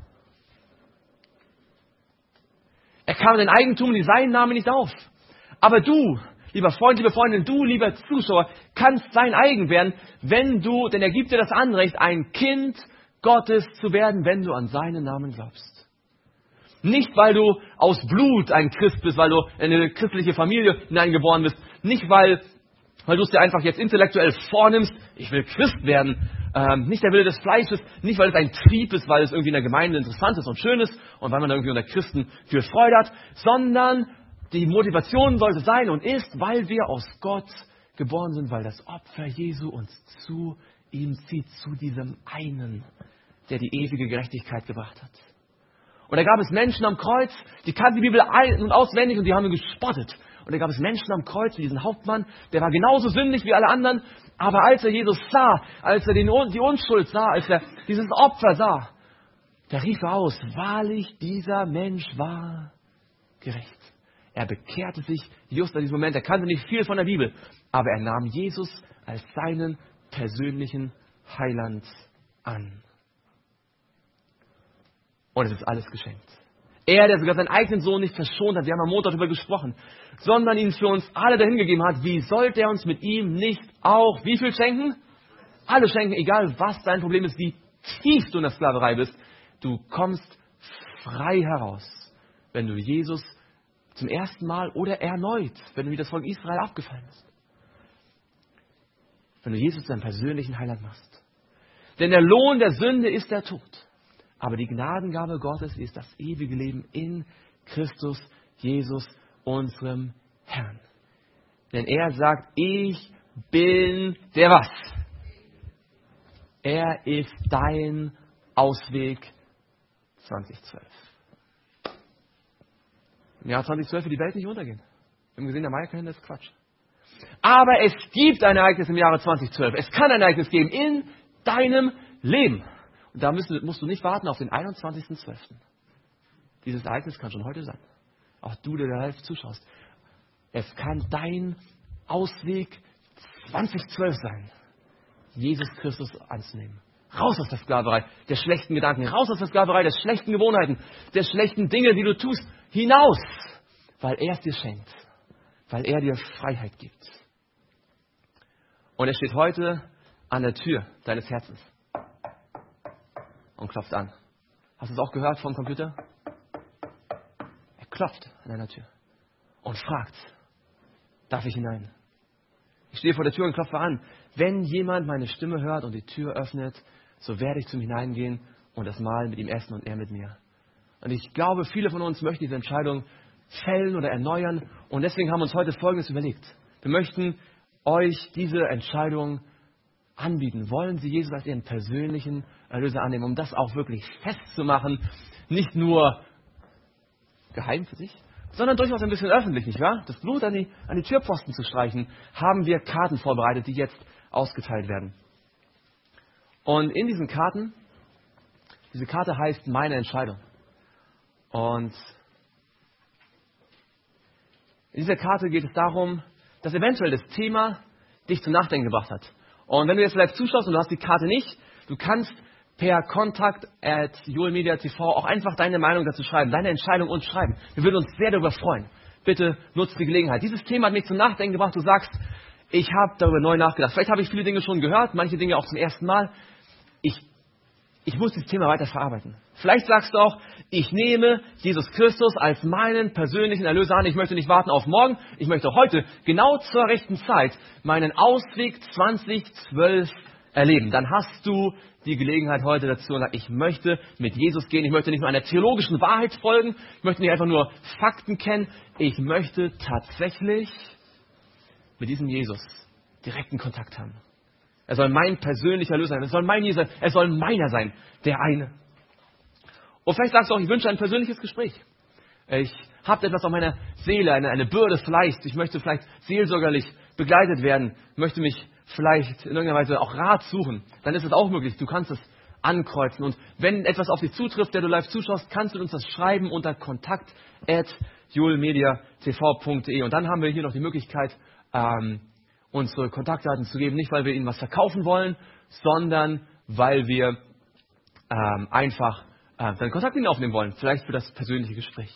Er kam in den Eigentum, die Seinen nahmen nicht auf. Aber du, lieber Freund, liebe Freundin, du, lieber Zuschauer, kannst sein eigen werden, wenn du, denn er gibt dir das Anrecht, ein Kind Gottes zu werden, wenn du an seinen Namen glaubst. Nicht, weil du aus Blut ein Christ bist, weil du in eine christliche Familie hineingeboren bist. Nicht, weil weil du es dir einfach jetzt intellektuell vornimmst, ich will Christ werden. Ähm, nicht der Wille des Fleisches, nicht weil es ein Trieb ist, weil es irgendwie in der Gemeinde interessant ist und schön ist und weil man da irgendwie unter Christen viel Freude hat, sondern die Motivation sollte sein und ist, weil wir aus Gott geboren sind, weil das Opfer Jesu uns zu ihm zieht, zu diesem einen, der die ewige Gerechtigkeit gebracht hat. Und da gab es Menschen am Kreuz, die kannten die Bibel ein- und auswendig und die haben gespottet. Und da gab es Menschen am Kreuz, wie diesen Hauptmann, der war genauso sündig wie alle anderen. Aber als er Jesus sah, als er den, die Unschuld sah, als er dieses Opfer sah, da rief er aus, wahrlich, dieser Mensch war gerecht. Er bekehrte sich just in diesem Moment. Er kannte nicht viel von der Bibel, aber er nahm Jesus als seinen persönlichen Heiland an. Und es ist alles geschenkt. Er, der sogar seinen eigenen Sohn nicht verschont hat, wir haben am Montag darüber gesprochen, sondern ihn für uns alle dahingegeben hat, wie sollte er uns mit ihm nicht auch, wie viel schenken? Alle schenken, egal was dein Problem ist, wie tief du in der Sklaverei bist. Du kommst frei heraus, wenn du Jesus zum ersten Mal oder erneut, wenn du wie das Volk Israel abgefallen bist. Wenn du Jesus deinen persönlichen Heiland machst. Denn der Lohn der Sünde ist der Tod. Aber die Gnadengabe Gottes ist das ewige Leben in Christus Jesus, unserem Herrn. Denn er sagt, ich bin der was? Er ist dein Ausweg zwanzig zwölf. Im Jahr zweitausendzwölf wird die Welt nicht untergehen. Wir haben gesehen, der Maya-Kalender ist Quatsch. Aber es gibt ein Ereignis im Jahre zweitausendzwölf. Es kann ein Ereignis geben in deinem Leben. Und da musst du, musst du nicht warten auf den einundzwanzigsten zwölften Dieses Ereignis kann schon heute sein. Auch du, der da live zuschaust. Es kann dein Ausweg zweitausendzwölf sein, Jesus Christus anzunehmen. Raus aus der Sklaverei der schlechten Gedanken, raus aus der Sklaverei der schlechten Gewohnheiten, der schlechten Dinge, die du tust, hinaus, weil er es dir schenkt, weil er dir Freiheit gibt. Und er steht heute an der Tür deines Herzens und klopft an. Hast du es auch gehört vom Computer? Er klopft an deiner Tür und fragt, darf ich hinein? Ich stehe vor der Tür und klopfe an. Wenn jemand meine Stimme hört und die Tür öffnet, so werde ich zum Hineingehen und das Mahl mit ihm essen und er mit mir. Und ich glaube, viele von uns möchten diese Entscheidung fällen oder erneuern. Und deswegen haben wir uns heute Folgendes überlegt. Wir möchten euch diese Entscheidung anbieten. Wollen Sie Jesus als Ihren persönlichen Erlöser annehmen, um das auch wirklich festzumachen, nicht nur geheim für sich, sondern durchaus ein bisschen öffentlich, nicht wahr? Das Blut an die, an die Türpfosten zu streichen, haben wir Karten vorbereitet, die jetzt ausgeteilt werden. Und in diesen Karten, diese Karte heißt Meine Entscheidung. Und in dieser Karte geht es darum, dass eventuell das Thema dich zum Nachdenken gebracht hat. Und wenn du jetzt live zuschaust und du hast die Karte nicht, du kannst per Kontakt at joelmedia punkt t v auch einfach deine Meinung dazu schreiben, deine Entscheidung uns schreiben. Wir würden uns sehr darüber freuen. Bitte nutzt die Gelegenheit. Dieses Thema hat mich zum Nachdenken gebracht. Du sagst, ich habe darüber neu nachgedacht. Vielleicht habe ich viele Dinge schon gehört, manche Dinge auch zum ersten Mal. Ich, ich muss dieses Thema weiter verarbeiten. Vielleicht sagst du auch, ich nehme Jesus Christus als meinen persönlichen Erlöser an. Ich möchte nicht warten auf morgen. Ich möchte heute genau zur rechten Zeit meinen Ausweg zweitausendzwölf erleben. Dann hast du die Gelegenheit heute dazu und sagst, ich möchte mit Jesus gehen. Ich möchte nicht nur einer theologischen Wahrheit folgen. Ich möchte nicht einfach nur Fakten kennen. Ich möchte tatsächlich mit diesem Jesus direkten Kontakt haben. Er soll mein persönlicher Erlöser sein. Er soll mein Jesus sein. Er soll meiner sein. Der eine. Und vielleicht sagst du auch, ich wünsche ein persönliches Gespräch. Ich habe etwas auf meiner Seele, eine, eine Bürde vielleicht. Ich möchte vielleicht seelsorgerlich begleitet werden. Ich möchte mich vielleicht in irgendeiner Weise auch Rat suchen. Dann ist es auch möglich. Du kannst es ankreuzen. Und wenn etwas auf dich zutrifft, der du live zuschaust, kannst du uns das schreiben unter kontakt at joelmedia punkt t v punkt de. Und dann haben wir hier noch die Möglichkeit, ähm, unsere Kontaktdaten zu geben. Nicht, weil wir Ihnen was verkaufen wollen, sondern weil wir ähm, einfach äh, dann Kontakt mit Ihnen aufnehmen wollen. Vielleicht für das persönliche Gespräch.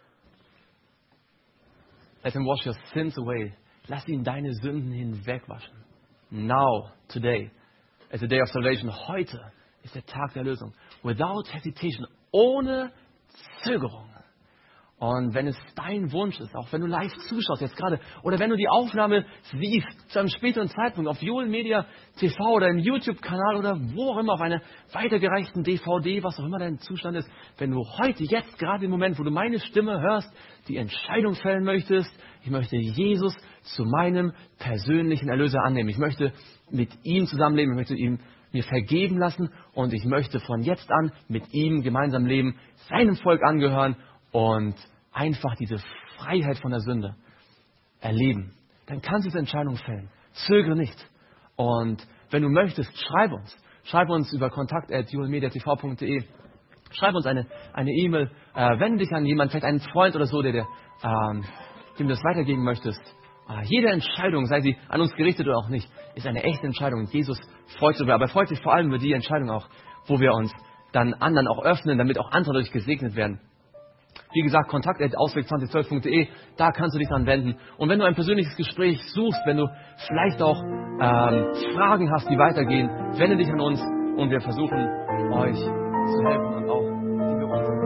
Let him wash your sins away. Lass ihn deine Sünden hinwegwaschen. Now, today, is the day of salvation. Heute ist der Tag der Erlösung. Without hesitation, ohne Zögerung. Und wenn es dein Wunsch ist, auch wenn du live zuschaust jetzt gerade, oder wenn du die Aufnahme siehst, zu einem späteren Zeitpunkt auf joelmedia punkt t v oder im YouTube-Kanal oder wo auch immer, auf einer weitergereichten D V D, was auch immer dein Zustand ist, wenn du heute, jetzt gerade im Moment, wo du meine Stimme hörst, die Entscheidung fällen möchtest, ich möchte Jesus zu meinem persönlichen Erlöser annehmen. Ich möchte mit ihm zusammenleben, ich möchte ihm mir vergeben lassen und ich möchte von jetzt an mit ihm gemeinsam leben, seinem Volk angehören und einfach diese Freiheit von der Sünde erleben. Dann kannst du diese Entscheidung fällen. Zögere nicht. Und wenn du möchtest, schreib uns. Schreib uns über kontakt at joelmedia punkt t v punkt de. Schreib uns eine eine E-Mail. Äh, wende dich an jemanden, vielleicht einen Freund oder so, der, der ähm, dem du das weitergeben möchtest. Äh, jede Entscheidung, sei sie an uns gerichtet oder auch nicht, ist eine echte Entscheidung. Und Jesus freut sich darüber. Aber er freut sich vor allem über die Entscheidung auch, wo wir uns dann anderen auch öffnen, damit auch andere dadurch gesegnet werden. Wie gesagt, kontakt at ausweg zweitausendzwölf punkt de, da kannst du dich dann wenden. Und wenn du ein persönliches Gespräch suchst, wenn du vielleicht auch ähm, Fragen hast, die weitergehen, wende dich an uns und wir versuchen, euch zu helfen und auch die wir uns.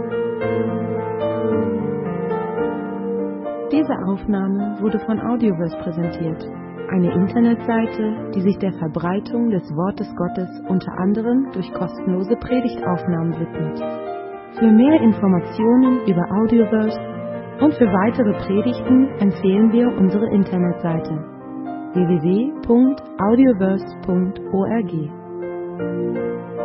Diese Aufnahme wurde von Audioverse präsentiert, eine Internetseite, die sich der Verbreitung des Wortes Gottes unter anderem durch kostenlose Predigtaufnahmen widmet. Für mehr Informationen über Audioverse und für weitere Predigten empfehlen wir unsere Internetseite w w w punkt audioverse punkt org.